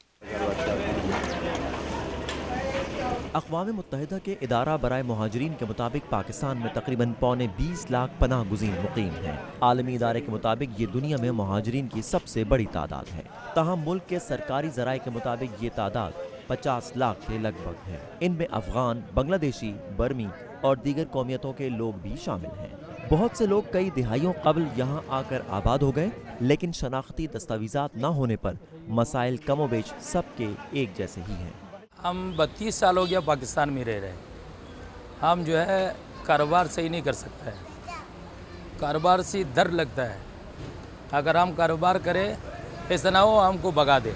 अक़वाम मुत्तहिदा के इदारा बराए मुहाजिरीन के मुताबिक पाकिस्तान में तकरीबन 20 लाख पनाह गुज़ीन मुकीम हैं। आलमी इदारे के मुताबिक ये दुनिया में मुहाजिरीन की सबसे बड़ी तादाद है। ताहम मुल्क के सरकारी ज़राए के मुताबिक ये तादाद 50 लाख के लगभग है। इनमें अफ़गान, बांग्लादेशी, बर्मी और दीगर कौमियतों के लोग भी शामिल हैं। बहुत से लोग कई दिहाइयों कबल यहाँ आकर आबाद हो गए, लेकिन शनाख्ती दस्तावेज़ात न होने पर मसाइल कमोबेश सबके एक जैसे ही हैं। हम 32 साल हो गया पाकिस्तान में रह रहे हैं। हम जो है कारोबार सही नहीं कर सकते हैं, कारोबार से डर लगता है। अगर हम कारोबार करें ऐसा ना हो हमको भगा दे।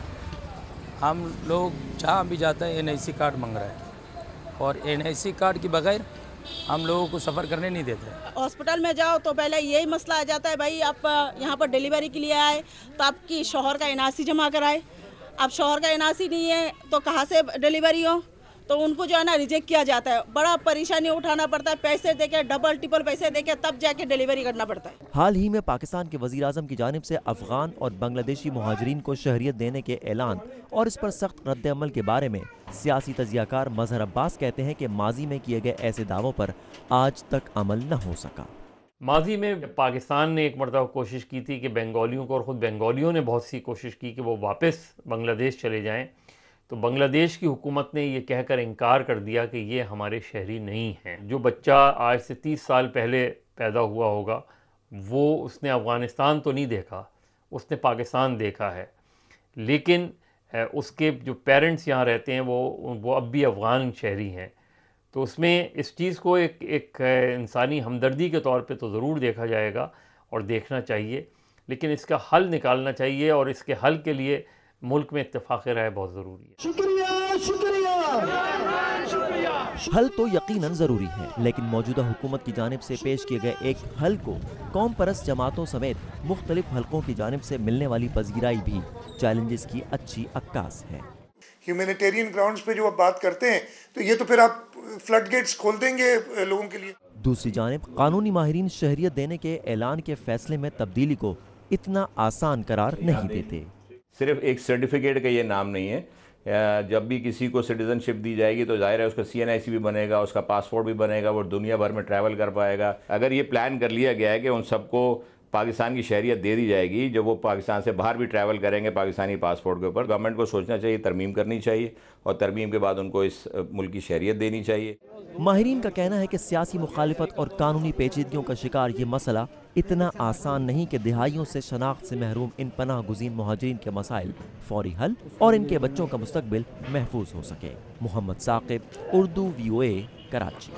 हम लोग जहाँ भी जाते हैं NIC कार्ड मांग रहे हैं और NIC कार्ड के बगैर हम लोगों को सफ़र करने नहीं देते। हॉस्पिटल में जाओ तो पहले यही मसला आ जाता है, भाई आप यहाँ पर डिलीवरी के लिए आए तो आपकी शौहर का NRC जमा कराए। अब शौहर का NRC नहीं है तो कहाँ से डिलीवरी हो, तो उनको जो है ना रिजेक्ट किया जाता है। बड़ा परेशानी उठाना पड़ता है, पैसे देके डबल ट्रिपल पैसे देके तब जाके डिलीवरी करना पड़ता है। हाल ही में पाकिस्तान के वज़ीर-ए-आज़म की जानिब से अफ़गान और बांग्लादेशी मुहाजिरीन को शहरियत देने के ऐलान और इस पर सख्त रद्द अमल के बारे में सियासी तज्ज़ियाकार मजहर अब्बास कहते हैं कि माजी में किए गए ऐसे दावों पर आज तक अमल न हो सका। माजी में पाकिस्तान ने एक मरतबा कोशिश की थी कि बंगालियों को, और ख़ुद बंगालियों ने बहुत सी कोशिश की कि वो वापस बांग्लादेश चले जाएं, तो बांग्लादेश की हुकूमत ने ये कहकर इनकार कर दिया कि ये हमारे शहरी नहीं हैं। जो बच्चा आज से 30 साल पहले पैदा हुआ होगा वो उसने अफ़गानिस्तान तो नहीं देखा, उसने पाकिस्तान देखा है, लेकिन उसके जो पेरेंट्स यहाँ रहते हैं वो अब भी अफ़गान शहरी हैं। तो उसमें इस चीज़ को एक इंसानी हमदर्दी के तौर पे तो ज़रूर देखा जाएगा और देखना चाहिए, लेकिन इसका हल निकालना चाहिए और इसके हल के लिए मुल्क में इत्तेफाक राय बहुत ज़रूरी है। शुक्रिया, शुक्रिया। हल तो यकीनन ज़रूरी है, लेकिन मौजूदा हुकूमत की जानिब से पेश किए गए एक हल को कौम परस्त जमातों समेत मुख्तलिफ हलकों की जानिब से मिलने वाली पजीराई भी चैलेंजेस की अच्छी अक्कास है। ह्यूमैनिटेरियन ग्राउंड्स पे जो आप बात करते हैं तो ये तो फिर आप फ्लड गेट्स खोल देंगे लोगों के लिए। दूसरी जानिब कानूनी माहिरीन शहरियत देने के ऐलान के फैसले में तब्दीली को इतना आसान करार नहीं देते। सिर्फ एक सर्टिफिकेट का ये नाम नहीं है, जब भी किसी को सिटीजनशिप दी जाएगी तो जाहिर है उसका CNIC भी बनेगा, उसका पासपोर्ट भी बनेगा, वो दुनिया भर में ट्रैवल कर पाएगा। अगर ये प्लान कर लिया गया है कि उन सबको पाकिस्तान की शहरियत दे दी जाएगी, जब वो पाकिस्तान से बाहर भी ट्रैवल करेंगे पाकिस्तानी पासपोर्ट के ऊपर, गवर्नमेंट को सोचना चाहिए, तरमीम करनी चाहिए और तरमीम के बाद उनको इस मुल्क की शहरियत देनी चाहिए। माहिरीन का कहना है कि सियासी मुखालिफत और कानूनी पेचीदगियों का शिकार ये मसला इतना आसान नहीं कि दिहाइयों से शनाख्त से महरूम इन पनाह गुज़ीन मुहाजिरीन के मसाइल फौरी हल और इनके बच्चों का मुस्तकबिल महफूज हो सके। मोहम्मद साकिब, उर्दू VOA, कराची।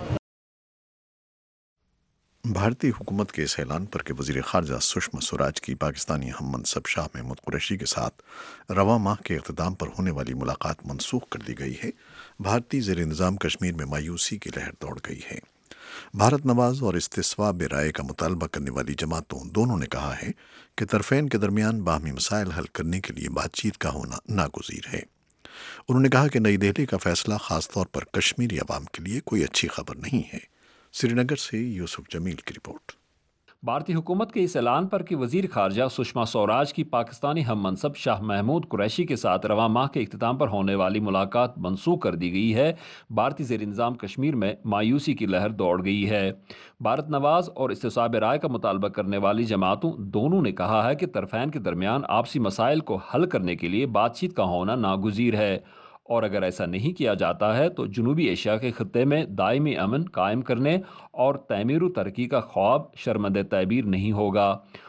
भारतीय हुकूमत के इस ऐलान पर कि वज़ीर ख़ारजा सुषमा स्वराज की पाकिस्तानी हम मनसब शाह महमूद कुरैशी के साथ रवा माह के इख्तिताम पर होने वाली मुलाकात मनसूख कर दी गई है, भारतीय ज़ेर इंतज़ाम कश्मीर में मायूसी की लहर दौड़ गई है। भारत नवाज और इस्तिस्वाब राय का मुतालबा करने वाली जमातों दोनों ने कहा है कि तरफ़ैन के दरमियान बाहमी मसाइल हल करने के लिए बातचीत का होना नागुज़ीर है। उन्होंने कहा कि नई दिल्ली का फैसला ख़ास तौर पर कश्मीरी अवाम के लिए कोई अच्छी खबर नहीं है। श्रीनगर से यूसुफ जमील की रिपोर्ट। भारतीय हुकूमत के इस ऐलान पर कि वज़ीर ख़ारजा सुषमा स्वराज की पाकिस्तानी हम मनसब शाह महमूद कुरैशी के साथ रवा माह के इख्तिताम पर होने वाली मुलाकात मनसूख कर दी गई है, भारतीय ज़ेर इंतज़ाम कश्मीर में मायूसी की लहर दौड़ गई है। भारत नवाज और इस्तिसाब राय का मुतालबा करने वाली जमातों दोनों ने कहा है कि तरफ़ैन के दरमियान आपसी मसाइल को हल करने के लिए बातचीत का होना नागुज़ीर है और अगर ऐसा नहीं किया जाता है तो जनूबी एशिया के खत्ते में दायमी अमन कायम करने और तमीर तरक्की का ख्वाब शर्मंद तैबीर नहीं होगा।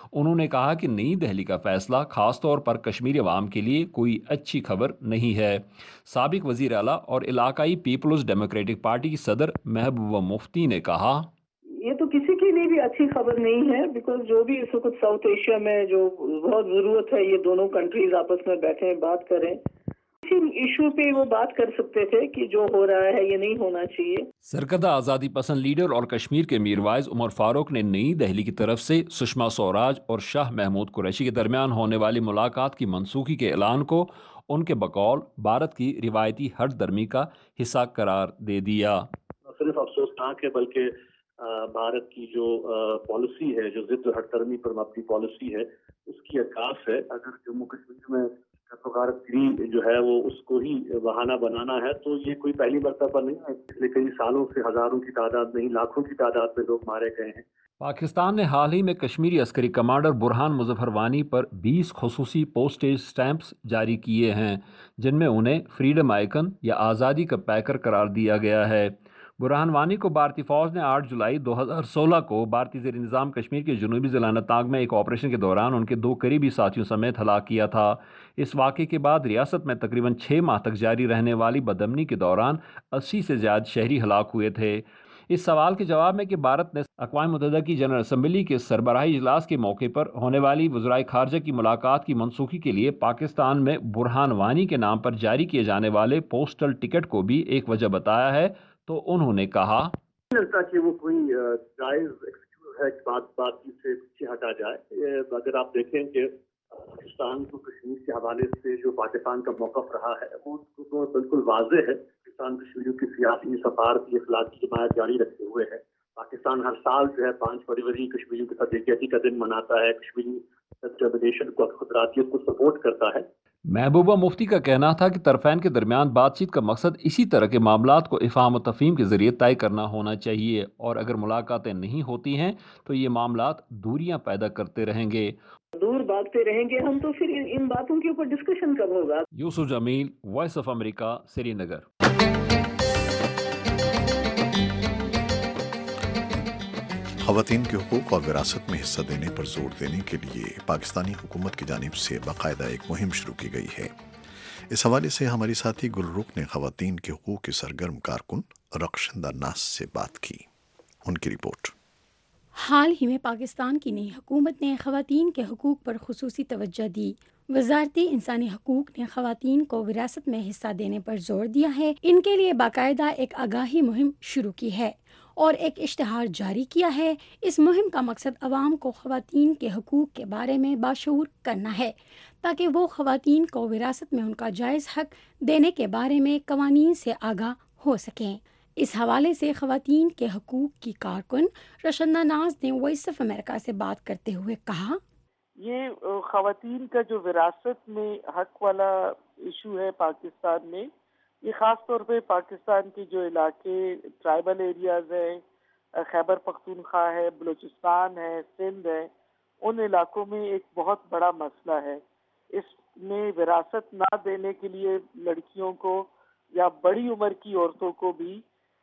انہوں نے کہا کہ نئی دہلی کا فیصلہ خاص طور پر کشمیری عوام کے لیے کوئی اچھی خبر نہیں ہے۔ سابق وزیر اعلیٰ اور علاقائی پیپلز ڈیموکریٹک پارٹی کی صدر محبوبہ مفتی نے کہا یہ تو کسی کے لیے بھی اچھی خبر نہیں ہے، بیکاز جو بھی اس وقت ساؤتھ ایشیا میں جو بہت ضرورت ہے، یہ دونوں کنٹریز آپس میں بیٹھیں بات کریں، اسی ایشو پہ وہ بات کر سکتے تھے کہ جو ہو رہا ہے یہ نہیں ہونا چاہیے۔ سرکردہ آزادی پسند لیڈر اور کشمیر کے میروائز عمر فاروق نے نئی دہلی کی طرف سے سشما سوراج اور شاہ محمود قریشی کے درمیان ہونے والی ملاقات کی منسوخی کے اعلان کو ان کے بقول بھارت کی روایتی ہٹ درمی کا حصہ قرار دے دیا۔ نہ صرف افسوسناک ہے بلکہ بھارت کی جو پالیسی ہے، جو ضد ہٹ درمی پر مبنی پالیسی ہے، اس کی عکاس ہے۔ اگر جموں کشمیر میں غارت گری جو ہے وہ اس کو ہی بہانہ بنانا ہے تو یہ کوئی پہلی مرتبہ نہیں ہے، پچھلے کئی سالوں سے ہزاروں کی تعداد نہیں لاکھوں کی تعداد میں لوگ مارے گئے ہیں۔ پاکستان نے حال ہی میں کشمیری عسکری کمانڈر برہان مظفر وانی پر 20 خصوصی پوسٹیج سٹیمپس جاری کیے ہیں، جن میں انہیں فریڈم آئیکن یا آزادی کا پیکر قرار دیا گیا ہے۔ برہان وانی کو بھارتی فوج نے 8 جولائی 2016 کو بھارتی زیر انتظام کشمیر کے جنوبی ضلع اننتناگ میں ایک آپریشن کے دوران ان کے 2 قریبی ساتھیوں سمیت ہلاک کیا تھا۔ اس واقعے کے بعد ریاست میں تقریباً 6 ماہ تک جاری رہنے والی بدامنی کے دوران 80 سے زیادہ شہری ہلاک ہوئے تھے۔ اس سوال کے جواب میں کہ بھارت نے اقوام متحدہ کی جنرل اسمبلی کے سربراہی اجلاس کے موقع پر ہونے والی وزرائے خارجہ کی ملاقات کی منسوخی کے لیے پاکستان میں برہان وانی کے نام پر جاری کیے جانے والے پوسٹل ٹکٹ کو بھی ایک وجہ بتایا ہے، تو انہوں نے کہا لگتا کہ وہ کوئی جائز ایکسکیوز ہے کہ بات چیت سے پیچھے ہٹا جائے۔ اگر آپ دیکھیں کہ پاکستان کو کشمیر کے حوالے سے جو پاکستان کا موقف رہا ہے وہ بالکل واضح ہے۔ پاکستان کشمیریوں کی سیاسی سفارتی اخلاقی حمایت جاری رکھے ہوئے ہے۔ پاکستان ہر سال جو ہے 5 فروری کشمیریوں کے ساتھ یکجہتی کا دن مناتا ہے، کشمیری ڈٹرمنیشن کو، خودارادیت کو سپورٹ کرتا ہے۔ محبوبہ مفتی کا کہنا تھا کہ طرفین کے درمیان بات چیت کا مقصد اسی طرح کے معاملات کو افہام و تفہیم کے ذریعے طے کرنا ہونا چاہیے، اور اگر ملاقاتیں نہیں ہوتی ہیں تو یہ معاملات دوریاں پیدا کرتے رہیں گے۔ دور بھاگتے رہیں گے ہم تو پھر ان باتوں کے اوپر ڈسکشن کب ہوگا؟ یوسف جمیل، voice of America, Srinagar. خواتین کے حقوق اور وراثت میں حصہ دینے پر زور دینے کے لیے پاکستانی حکومت کی جانب سے باقاعدہ ایک مہم شروع کی گئی ہے۔ اس حوالے سے ہماری ساتھی گل رخ نے خواتین کے حقوق کی سرگرم کارکن رخشندہ ناز سے بات کی۔ ان کی رپورٹ۔ حال ہی میں پاکستان کی نئی حکومت نے خواتین کے حقوق پر خصوصی توجہ دی۔ وزارت انسانی حقوق نے خواتین کو وراثت میں حصہ دینے پر زور دیا ہے۔ ان کے لیے باقاعدہ ایک آگاہی مہم شروع کی ہے اور ایک اشتہار جاری کیا ہے۔ اس مہم کا مقصد عوام کو خواتین کے حقوق کے بارے میں باشعور کرنا ہے، تاکہ وہ خواتین کو وراثت میں ان کا جائز حق دینے کے بارے میں قوانین سے آگاہ ہو سکیں۔ اس حوالے سے خواتین کے حقوق کی کارکن رخشندہ ناز نے وائس آف امریکہ سے بات کرتے ہوئے کہا، یہ خواتین کا جو وراثت میں حق والا ایشو ہے پاکستان میں، یہ خاص طور پہ پاکستان کے جو علاقے ٹرائبل ایریاز ہیں، خیبر پختونخوا ہے، بلوچستان ہے، سندھ ہے، ان علاقوں میں ایک بہت بڑا مسئلہ ہے۔ اس میں وراثت نہ دینے کے لیے لڑکیوں کو یا بڑی عمر کی عورتوں کو بھی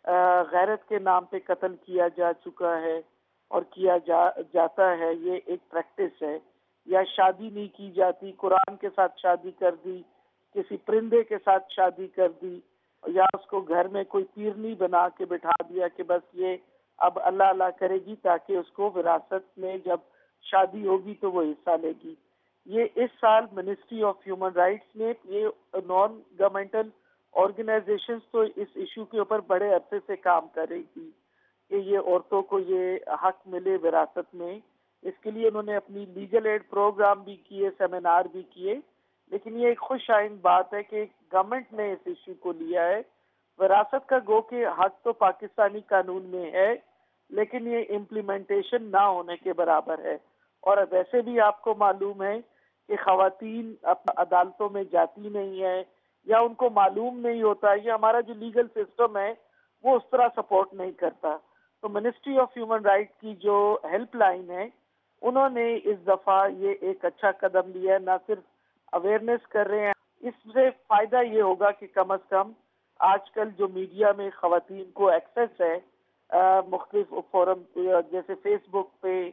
غیرت کے نام پہ قتل کیا جا چکا ہے اور کیا جاتا ہے۔ یہ ایک پریکٹس ہے۔ یا شادی نہیں کی جاتی، قرآن کے ساتھ شادی کر دی، کسی پرندے کے ساتھ شادی کر دی، یا اس کو گھر میں کوئی پیرنی بنا کے بٹھا دیا کہ بس یہ اب اللہ اللہ کرے گی تاکہ اس کو وراثت میں جب شادی ہوگی تو وہ حصہ لے گی۔ یہ اس سال منسٹری آف ہیومن رائٹس نے، یہ نان گورنمنٹل آرگنائزیشنز تو اس ایشو کے اوپر بڑے عرصے سے کام کر رہی تھی کہ یہ عورتوں کو یہ حق ملے وراثت میں۔ اس کے لیے انہوں نے اپنی لیگل ایڈ پروگرام بھی کیے، سیمینار بھی کیے، لیکن یہ ایک خوش آئند بات ہے کہ گورنمنٹ نے اس ایشو کو لیا ہے۔ وراثت کا گو کہ حق تو پاکستانی قانون میں ہے، لیکن یہ امپلیمنٹیشن نہ ہونے کے برابر ہے۔ اور ویسے بھی آپ کو معلوم ہے کہ خواتین عدالتوں میں جاتی نہیں ہے یا ان کو معلوم نہیں ہوتا، یہ ہمارا جو لیگل سسٹم ہے وہ اس طرح سپورٹ نہیں کرتا۔ تو منسٹری آف ہیومن رائٹ کی جو ہیلپ لائن ہے، انہوں نے اس دفعہ یہ ایک اچھا قدم لیا ہے، نہ صرف اویئرنیس کر رہے ہیں، اس سے فائدہ یہ ہوگا کہ کم از کم آج کل جو میڈیا میں خواتین کو ایکسیس ہے، مختلف فورم جیسے فیس بک پہ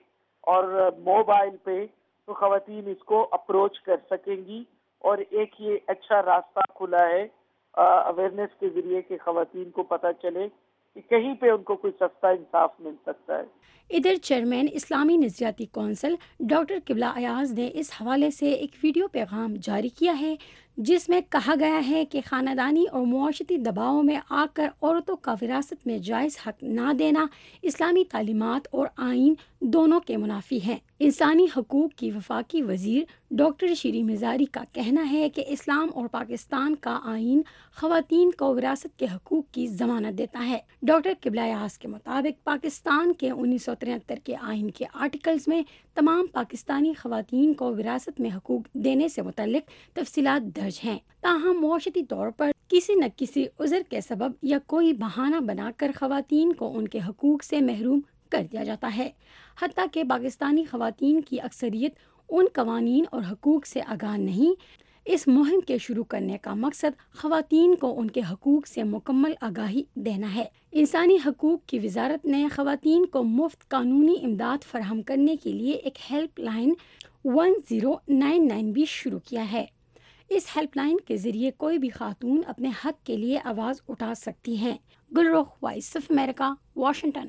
اور موبائل پہ، تو خواتین اس کو اپروچ کر سکیں گی. اور ایک یہ اچھا راستہ کھلا ہے اویئرنیس کے ذریعے کہ خواتین کو پتہ چلے کہ کہیں پہ ان کو کوئی سستا انصاف مل سکتا ہے. ادھر چیئرمین اسلامی نظریاتی کونسل ڈاکٹر قبلہ ایاز نے اس حوالے سے ایک ویڈیو پیغام جاری کیا ہے جس میں کہا گیا ہے کہ خاندانی اور معاشرتی دباؤ میں آ کر عورتوں کا وراثت میں جائز حق نہ دینا اسلامی تعلیمات اور آئین دونوں کے منافی ہیں. انسانی حقوق کی وفاقی وزیر ڈاکٹر شیری مزاری کا کہنا ہے کہ اسلام اور پاکستان کا آئین خواتین کو وراثت کے حقوق کی ضمانت دیتا ہے. ڈاکٹر قبلہ ایاز کے مطابق پاکستان کے 1973 کے آئین کے آرٹیکلز میں تمام پاکستانی خواتین کو وراثت میں حقوق دینے سے متعلق تفصیلات درج ہیں. تاہم معاشرتی طور پر کسی نہ کسی عذر کے سبب یا کوئی بہانہ بنا کر خواتین کو ان کے حقوق سے محروم کر دیا جاتا ہے. حتیٰ کہ پاکستانی خواتین کی اکثریت ان قوانین اور حقوق سے آگاہ نہیں. اس مہم کے شروع کرنے کا مقصد خواتین کو ان کے حقوق سے مکمل آگاہی دینا ہے. انسانی حقوق کی وزارت نے خواتین کو مفت قانونی امداد فراہم کرنے کے لیے ایک ہیلپ لائن 1099 بھی شروع کیا ہے. اس ہیلپ لائن کے ذریعے کوئی بھی خاتون اپنے حق کے لیے آواز اٹھا سکتی ہیں. Gulrukh, voice of America, Washington.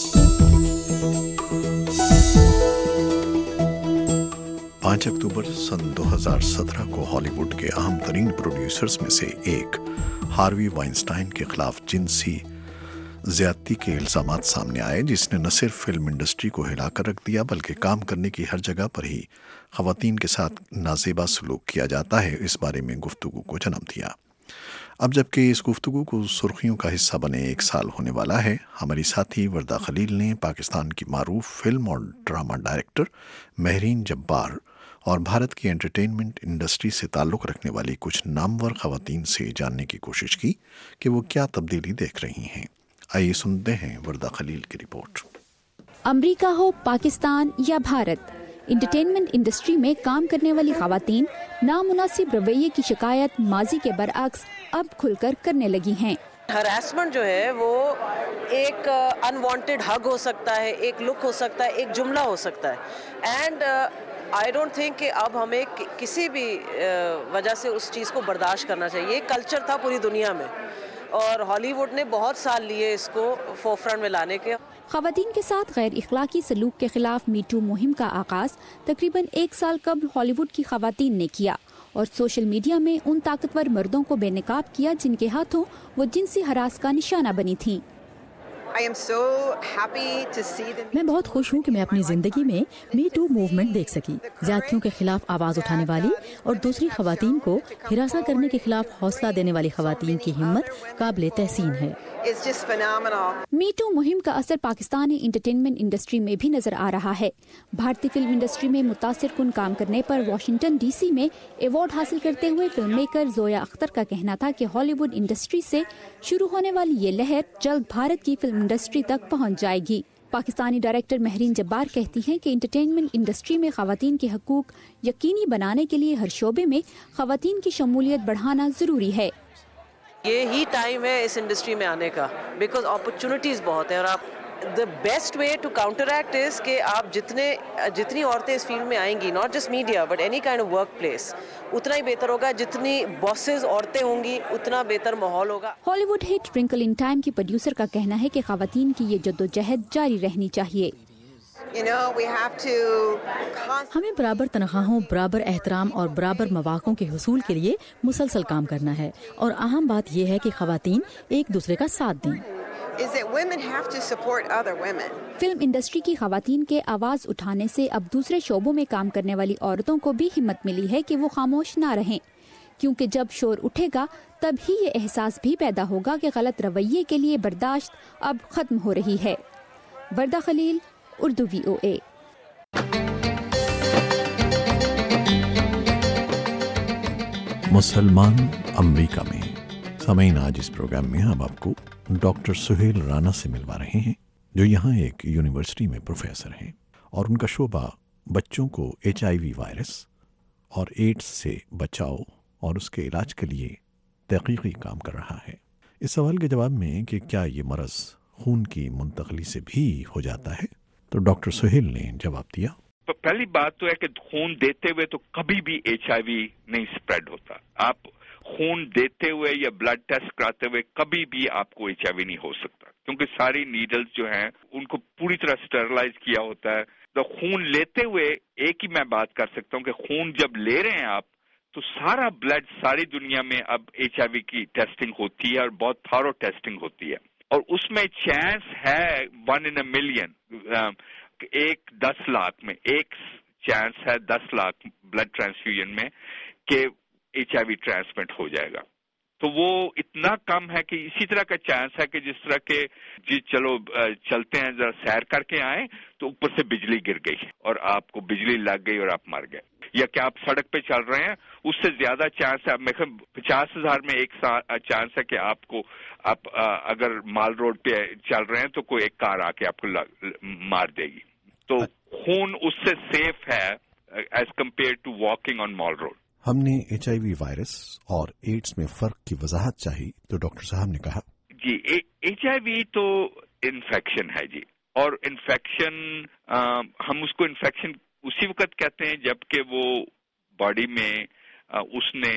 5 اکتوبر سن 2017 کو ہالی ووڈ کے اہم ترین پروڈیوسرز میں سے ایک ہاروی وائنسٹائن کے خلاف جنسی زیادتی کے الزامات سامنے آئے، جس نے نہ صرف فلم انڈسٹری کو ہلا کر رکھ دیا بلکہ کام کرنے کی ہر جگہ پر ہی خواتین کے ساتھ نازیبا سلوک کیا جاتا ہے اس بارے میں گفتگو کو جنم دیا. اب جبکہ اس گفتگو کو سرخیوں کا حصہ بنے 1 سال ہونے والا ہے، ہماری ساتھی وردہ خلیل نے پاکستان کی معروف فلم اور ڈرامہ ڈائریکٹر مہرین جبار اور بھارت کی انٹرٹینمنٹ انڈسٹری سے تعلق رکھنے والی کچھ نامور خواتین سے جاننے کی کوشش کی کہ وہ کیا تبدیلی دیکھ رہی ہیں. آئیے سنتے ہیں وردہ خلیل کی رپورٹ. امریکہ ہو، پاکستان یا بھارت، انٹرٹینمنٹ انڈسٹری میں کام کرنے والی خواتین نامناسب رویے کی شکایت ماضی کے برعکس اب کھل کر کرنے لگی ہیں. ہراسمنٹ جو ہے وہ ایک انوانٹیڈ ہگ ہو سکتا ہے، ایک لک ہو سکتا ہے، ایک جملہ ہو سکتا ہے. اینڈ آئی ڈونٹ تھنک کہ اب ہمیں کسی بھی وجہ سے اس چیز کو برداشت کرنا چاہیے. ایک کلچر تھا پوری دنیا میں اور ہالی ووڈ نے بہت سال لیے اس کو فور فرنٹ میں لانے کے. خواتین کے ساتھ غیر اخلاقی سلوک کے خلاف میٹو مہم کا آغاز تقریباً 1 سال قبل ہالی ووڈ کی خواتین نے کیا اور سوشل میڈیا میں ان طاقتور مردوں کو بے نقاب کیا جن کے ہاتھوں وہ جنسی ہراس کا نشانہ بنی تھیں. میں بہت خوش ہوں کہ میں اپنی زندگی میں می ٹو موومنٹ دیکھ سکی. زیادتیوں کے خلاف آواز اٹھانے والی اور دوسری خواتین کو ہراساں کرنے کے خلاف حوصلہ دینے والی خواتین کی ہمت قابل تحسین ہے. می ٹو مہم کا اثر پاکستانی انٹرٹینمنٹ انڈسٹری میں بھی نظر آ رہا ہے. بھارتی فلم انڈسٹری میں متاثر کن کام کرنے پر واشنگٹن ڈی سی میں ایوارڈ حاصل کرتے ہوئے فلم میکر زویا اختر کا کہنا تھا کہ ہالی ووڈ انڈسٹری سے شروع ہونے والی یہ لہر جلد بھارت کی فلم انڈسٹری تک پہنچ جائے گی. پاکستانی ڈائریکٹر مہرین جبار کہتی ہیں کہ انٹرٹینمنٹ انڈسٹری میں خواتین کے حقوق یقینی بنانے کے لیے ہر شعبے میں خواتین کی شمولیت بڑھانا ضروری ہے. یہی ٹائم ہے اس انڈسٹری میں آنے کا، بیکاز اپرچونٹیز بہت ہیں اور آپ the best way to counteract is کہ آپ جتنی عورتیں اس فیلڈ میں آئیں گی، not just media but any kind of work place، اتنا ہی بہتر ہوگا. جتنی باسز عورتیں ہوں گی اتنا بہتر ماحول ہوگا. Hollywood hit twinkle in time کی پروڈیوسر کا کہنا ہے کہ خواتین کی یہ جدوجہد جاری رہنی چاہیے. ہمیں برابر تنخواہوں، برابر احترام اور برابر مواقعوں کے حصول کے لیے مسلسل کام کرنا ہے اور اہم بات یہ ہے کہ خواتین ایک دوسرے کا ساتھ دیں. فلم انڈسٹری کی خواتین کے آواز اٹھانے سے اب دوسرے شعبوں میں کام کرنے والی عورتوں کو بھی ہمت ملی ہے کہ وہ خاموش نہ رہیں، کیونکہ جب شور اٹھے گا تب ہی یہ احساس بھی پیدا ہوگا کہ غلط رویے کے لیے برداشت اب ختم ہو رہی ہے. وردہ خلیل، اردو VOA. مسلمان امریکہ میں. سامعین، آج اس پروگرام میں ہم آپ کو ڈاکٹر سہیل رانا سے ملوا رہے ہیں جو یہاں ایک یونیورسٹی میں پروفیسر ہیں اور ان کا شعبہ بچوں کو HIV وائرس اور ایڈز سے بچاؤ اور اس کے علاج کے لیے تحقیقی کام کر رہا ہے. اس سوال کے جواب میں کہ کیا یہ مرض خون کی منتقلی سے بھی ہو جاتا ہے، तो डॉक्टर सुहेल ने जवाब दिया। तो पहली बात तो है कि खून देते हुए तो कभी भी HIV नहीं स्प्रेड होता। आप खून देते हुए या ब्लड टेस्ट कराते हुए कभी भी आपको HIV नहीं हो सकता, क्योंकि सारी नीडल्स जो हैं उनको पूरी तरह स्टरलाइज किया होता है। तो खून लेते हुए एक ही मैं बात कर सकता हूँ कि खून जब ले रहे हैं आप, तो सारा ब्लड सारी दुनिया में अब HIV की टेस्टिंग होती है और बहुत थॉरो टेस्टिंग होती है, और उसमें चांस है 1 in a million, 10 लाख में एक चांस है 10 लाख ब्लड ट्रांसफ्यूजन में कि HIV ट्रांसमिट हो जाएगा। तो वो इतना कम है कि इसी तरह का चांस है कि जिस तरह के जी चलो चलते हैं जरा सैर करके आए तो ऊपर से बिजली गिर गई और आपको बिजली लग गई और आप मर गए, या कि आप सड़क पे चल रहे हैं, उससे ज्यादा चांस है। मैं 50,000 में एक चांस है कि आप अगर माल रोड पे चल रहे हैं तो कोई एक कार आके आपको मार देगी। तो खून उससे सेफ है as compare to walking on Mall Road. हमने HIV वायरस और एड्स में फर्क की वजाहत चाही तो डॉक्टर साहब ने कहा, जी HIV तो इन्फेक्शन है जी, और इन्फेक्शन हम उसको इन्फेक्शन उसी वक्त कहते हैं जबकि वो बॉडी में उसने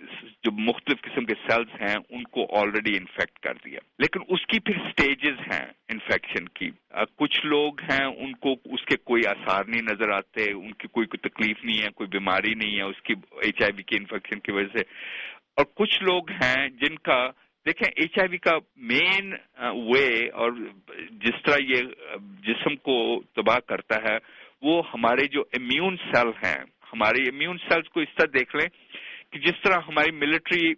जो मुख्तलिफ किस्म के सेल्स हैं उनको ऑलरेडी इन्फेक्ट कर दिया। लेकिन उसकी फिर स्टेजेस हैं इन्फेक्शन की। कुछ लोग हैं उनको उसके कोई आसार नहीं नजर आते, उनकी कोई तकलीफ नहीं है, कोई बीमारी नहीं है उसकी HIV की इन्फेक्शन की वजह से, और कुछ लोग हैं जिनका देखें HIV का मेन वे और जिस तरह ये जिस्म को तबाह करता है वो हमारे जो इम्यून सेल हैं, हमारे इम्यून सेल्स को इस तरह देख लें कि जिस तरह हमारी मिलिट्री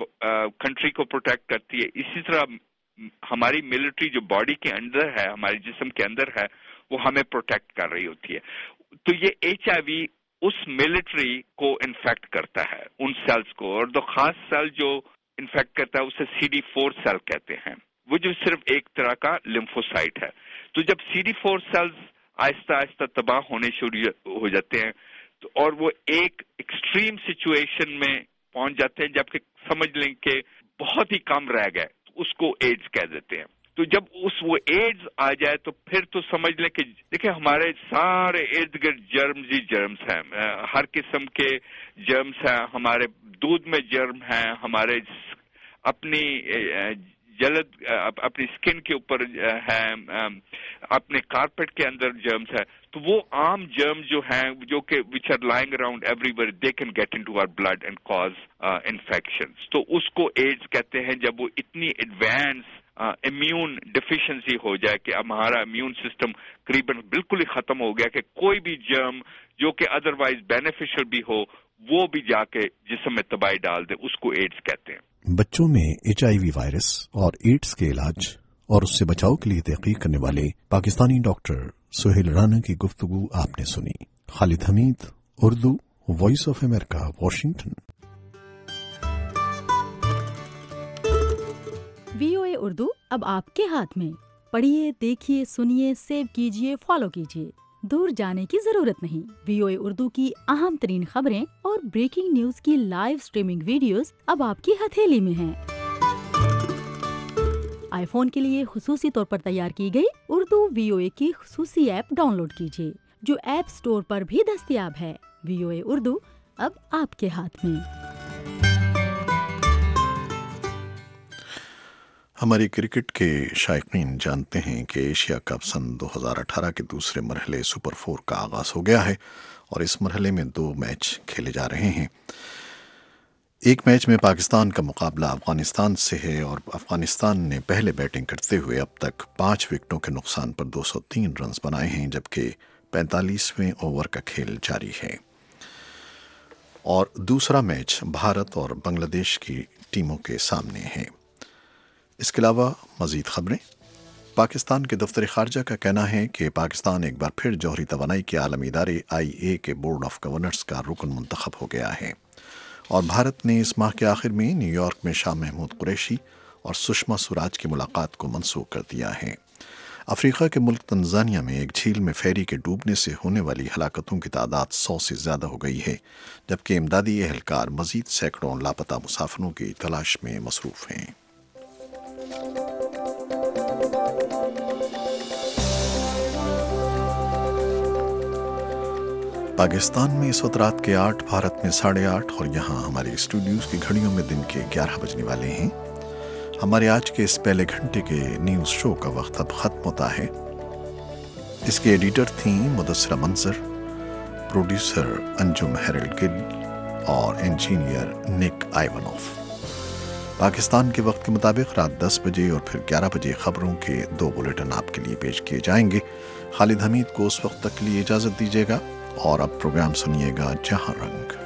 कंट्री को प्रोटेक्ट करती है, इसी तरह हमारी मिलिट्री जो बॉडी के अंदर है, हमारे जिस्म के अंदर है, वो हमें प्रोटेक्ट कर रही होती है। तो ये HIV उस मिलिट्री को इन्फेक्ट करता है, उन सेल्स को, और दो खास सेल जो इन्फेक्ट करता है उसे CD4 सेल कहते हैं, वो जो सिर्फ एक तरह का लिम्फोसाइट है। तो जब CD4 सेल्स आहिस्ता आहिस्ता तबाह होने शुरू हो जाते हैं तो और वो एक एक्सट्रीम सिचुएशन में पहुंच जाते हैं, जबकि समझ लें कि बहुत ही कम रह गए, तो उसको एड्स कह देते हैं। तो जब वो एड्स आ जाए तो फिर तो समझ लें कि देखिए हमारे सारे इर्द गिर्द जर्म्स ही जर्म्स हैं, हर किस्म के जर्म्स हैं, हमारे दूध में जर्म हैं, हमारे अपनी जलद अपनी स्किन के ऊपर है, अपने कारपेट के अंदर जर्म्स है। तो वो आम जर्म जो हैं जो कि which are lying around everywhere, they can get into our blood and cause infections. तो उसको एड्स कहते हैं जब वो इतनी एडवांस इम्यून डिफिशिएंसी हो जाए कि अब हमारा इम्यून सिस्टम करीबन बिल्कुल ही खत्म हो गया कि कोई भी जर्म जो कि अदरवाइज बेनिफिशियल भी हो वो भी जाके जिस्म में तबाही डाल दे, उसको एड्स कहते हैं। बच्चों में HIV वायरस और एड्स के इलाज और उससे बचाव के लिए तहकीक करने वाले पाकिस्तानी डॉक्टर सुहेल राना की गुफ्तगू आपने सुनी। Khalid Hameed, Urdu, voice of America, Washington. VOA Urdu अब आपके हाथ में। पढ़िए, देखिए, सुनिए, सेव कीजिए, फॉलो कीजिए। दूर जाने की जरूरत नहीं। VOA उर्दू की अहम तरीन खबरें और ब्रेकिंग न्यूज की लाइव स्ट्रीमिंग वीडियोस अब आपकी हथेली में हैं। आईफोन के लिए खुसूसी तौर पर तैयार की गई उर्दू VOA की खुसूसी ऐप डाउनलोड कीजिए, जो ऐप स्टोर पर भी दस्तयाब है। VOA उर्दू अब आपके हाथ में। हमारी क्रिकेट के शायकीन जानते हैं कि एशिया कप सन 2018 के दूसरे मरहले सुपर 4 का आगाज़ हो गया है और इस मरहले में 2 मैच खेले जा रहे हैं। एक मैच में पाकिस्तान का मुकाबला अफगानिस्तान से है और अफगानिस्तान ने पहले बैटिंग करते हुए अब तक 5 विकेटों के नुकसान पर 203 रन बनाए हैं, जबकि 45वें ओवर का खेल जारी है। और दूसरा मैच भारत और बांग्लादेश की टीमों के सामने है। इसके अलावा मज़ीद खबरें। पाकिस्तान के दफ्तर ख़ारजा का कहना है कि पाकिस्तान एक बार फिर जौहरी तवानाई के आलमी इदारे IA के बोर्ड ऑफ गवर्नर्स का रुकन मुंतखब हो गया है और भारत ने इस माह के आखिर में न्यूयॉर्क में शाह महमूद कुरैशी और सुषमा स्वराज की मुलाकात को मनसूख कर दिया है। अफ्रीका के मुल्क तंजानिया में एक झील में फेरी के डूबने से होने वाली हलाकतों की तादाद 100 से ज़्यादा हो गई है, जबकि इमदादी एहलकार मज़ीद सैकड़ों लापता मुसाफिरों की तलाश में मसरूफ़ हैं। पाकिस्तान में इस वक्त रात के 8, भारत में 8:30 और यहाँ हमारे स्टूडियोज़ की घड़ियों में दिन के 11 बजने वाले हैं। हमारे आज के इस पहले घंटे के न्यूज़ शो का वक्त अब ख़त्म होता है। इसके एडिटर थी मुदस्सिरा मंजर, प्रोड्यूसर अंजुम हेरल्ड गिल और इंजीनियर निक आइवनोफ। पाकिस्तान के वक्त के मुताबिक रात 10 बजे और फिर 11 बजे खबरों के 2 बुलेटिन आपके लिए पेश किए जाएंगे। खालिद हमीद को उस वक्त तक के लिए इजाज़त दीजिएगा और अब प्रोग्राम सुनिएगा जहां रंग।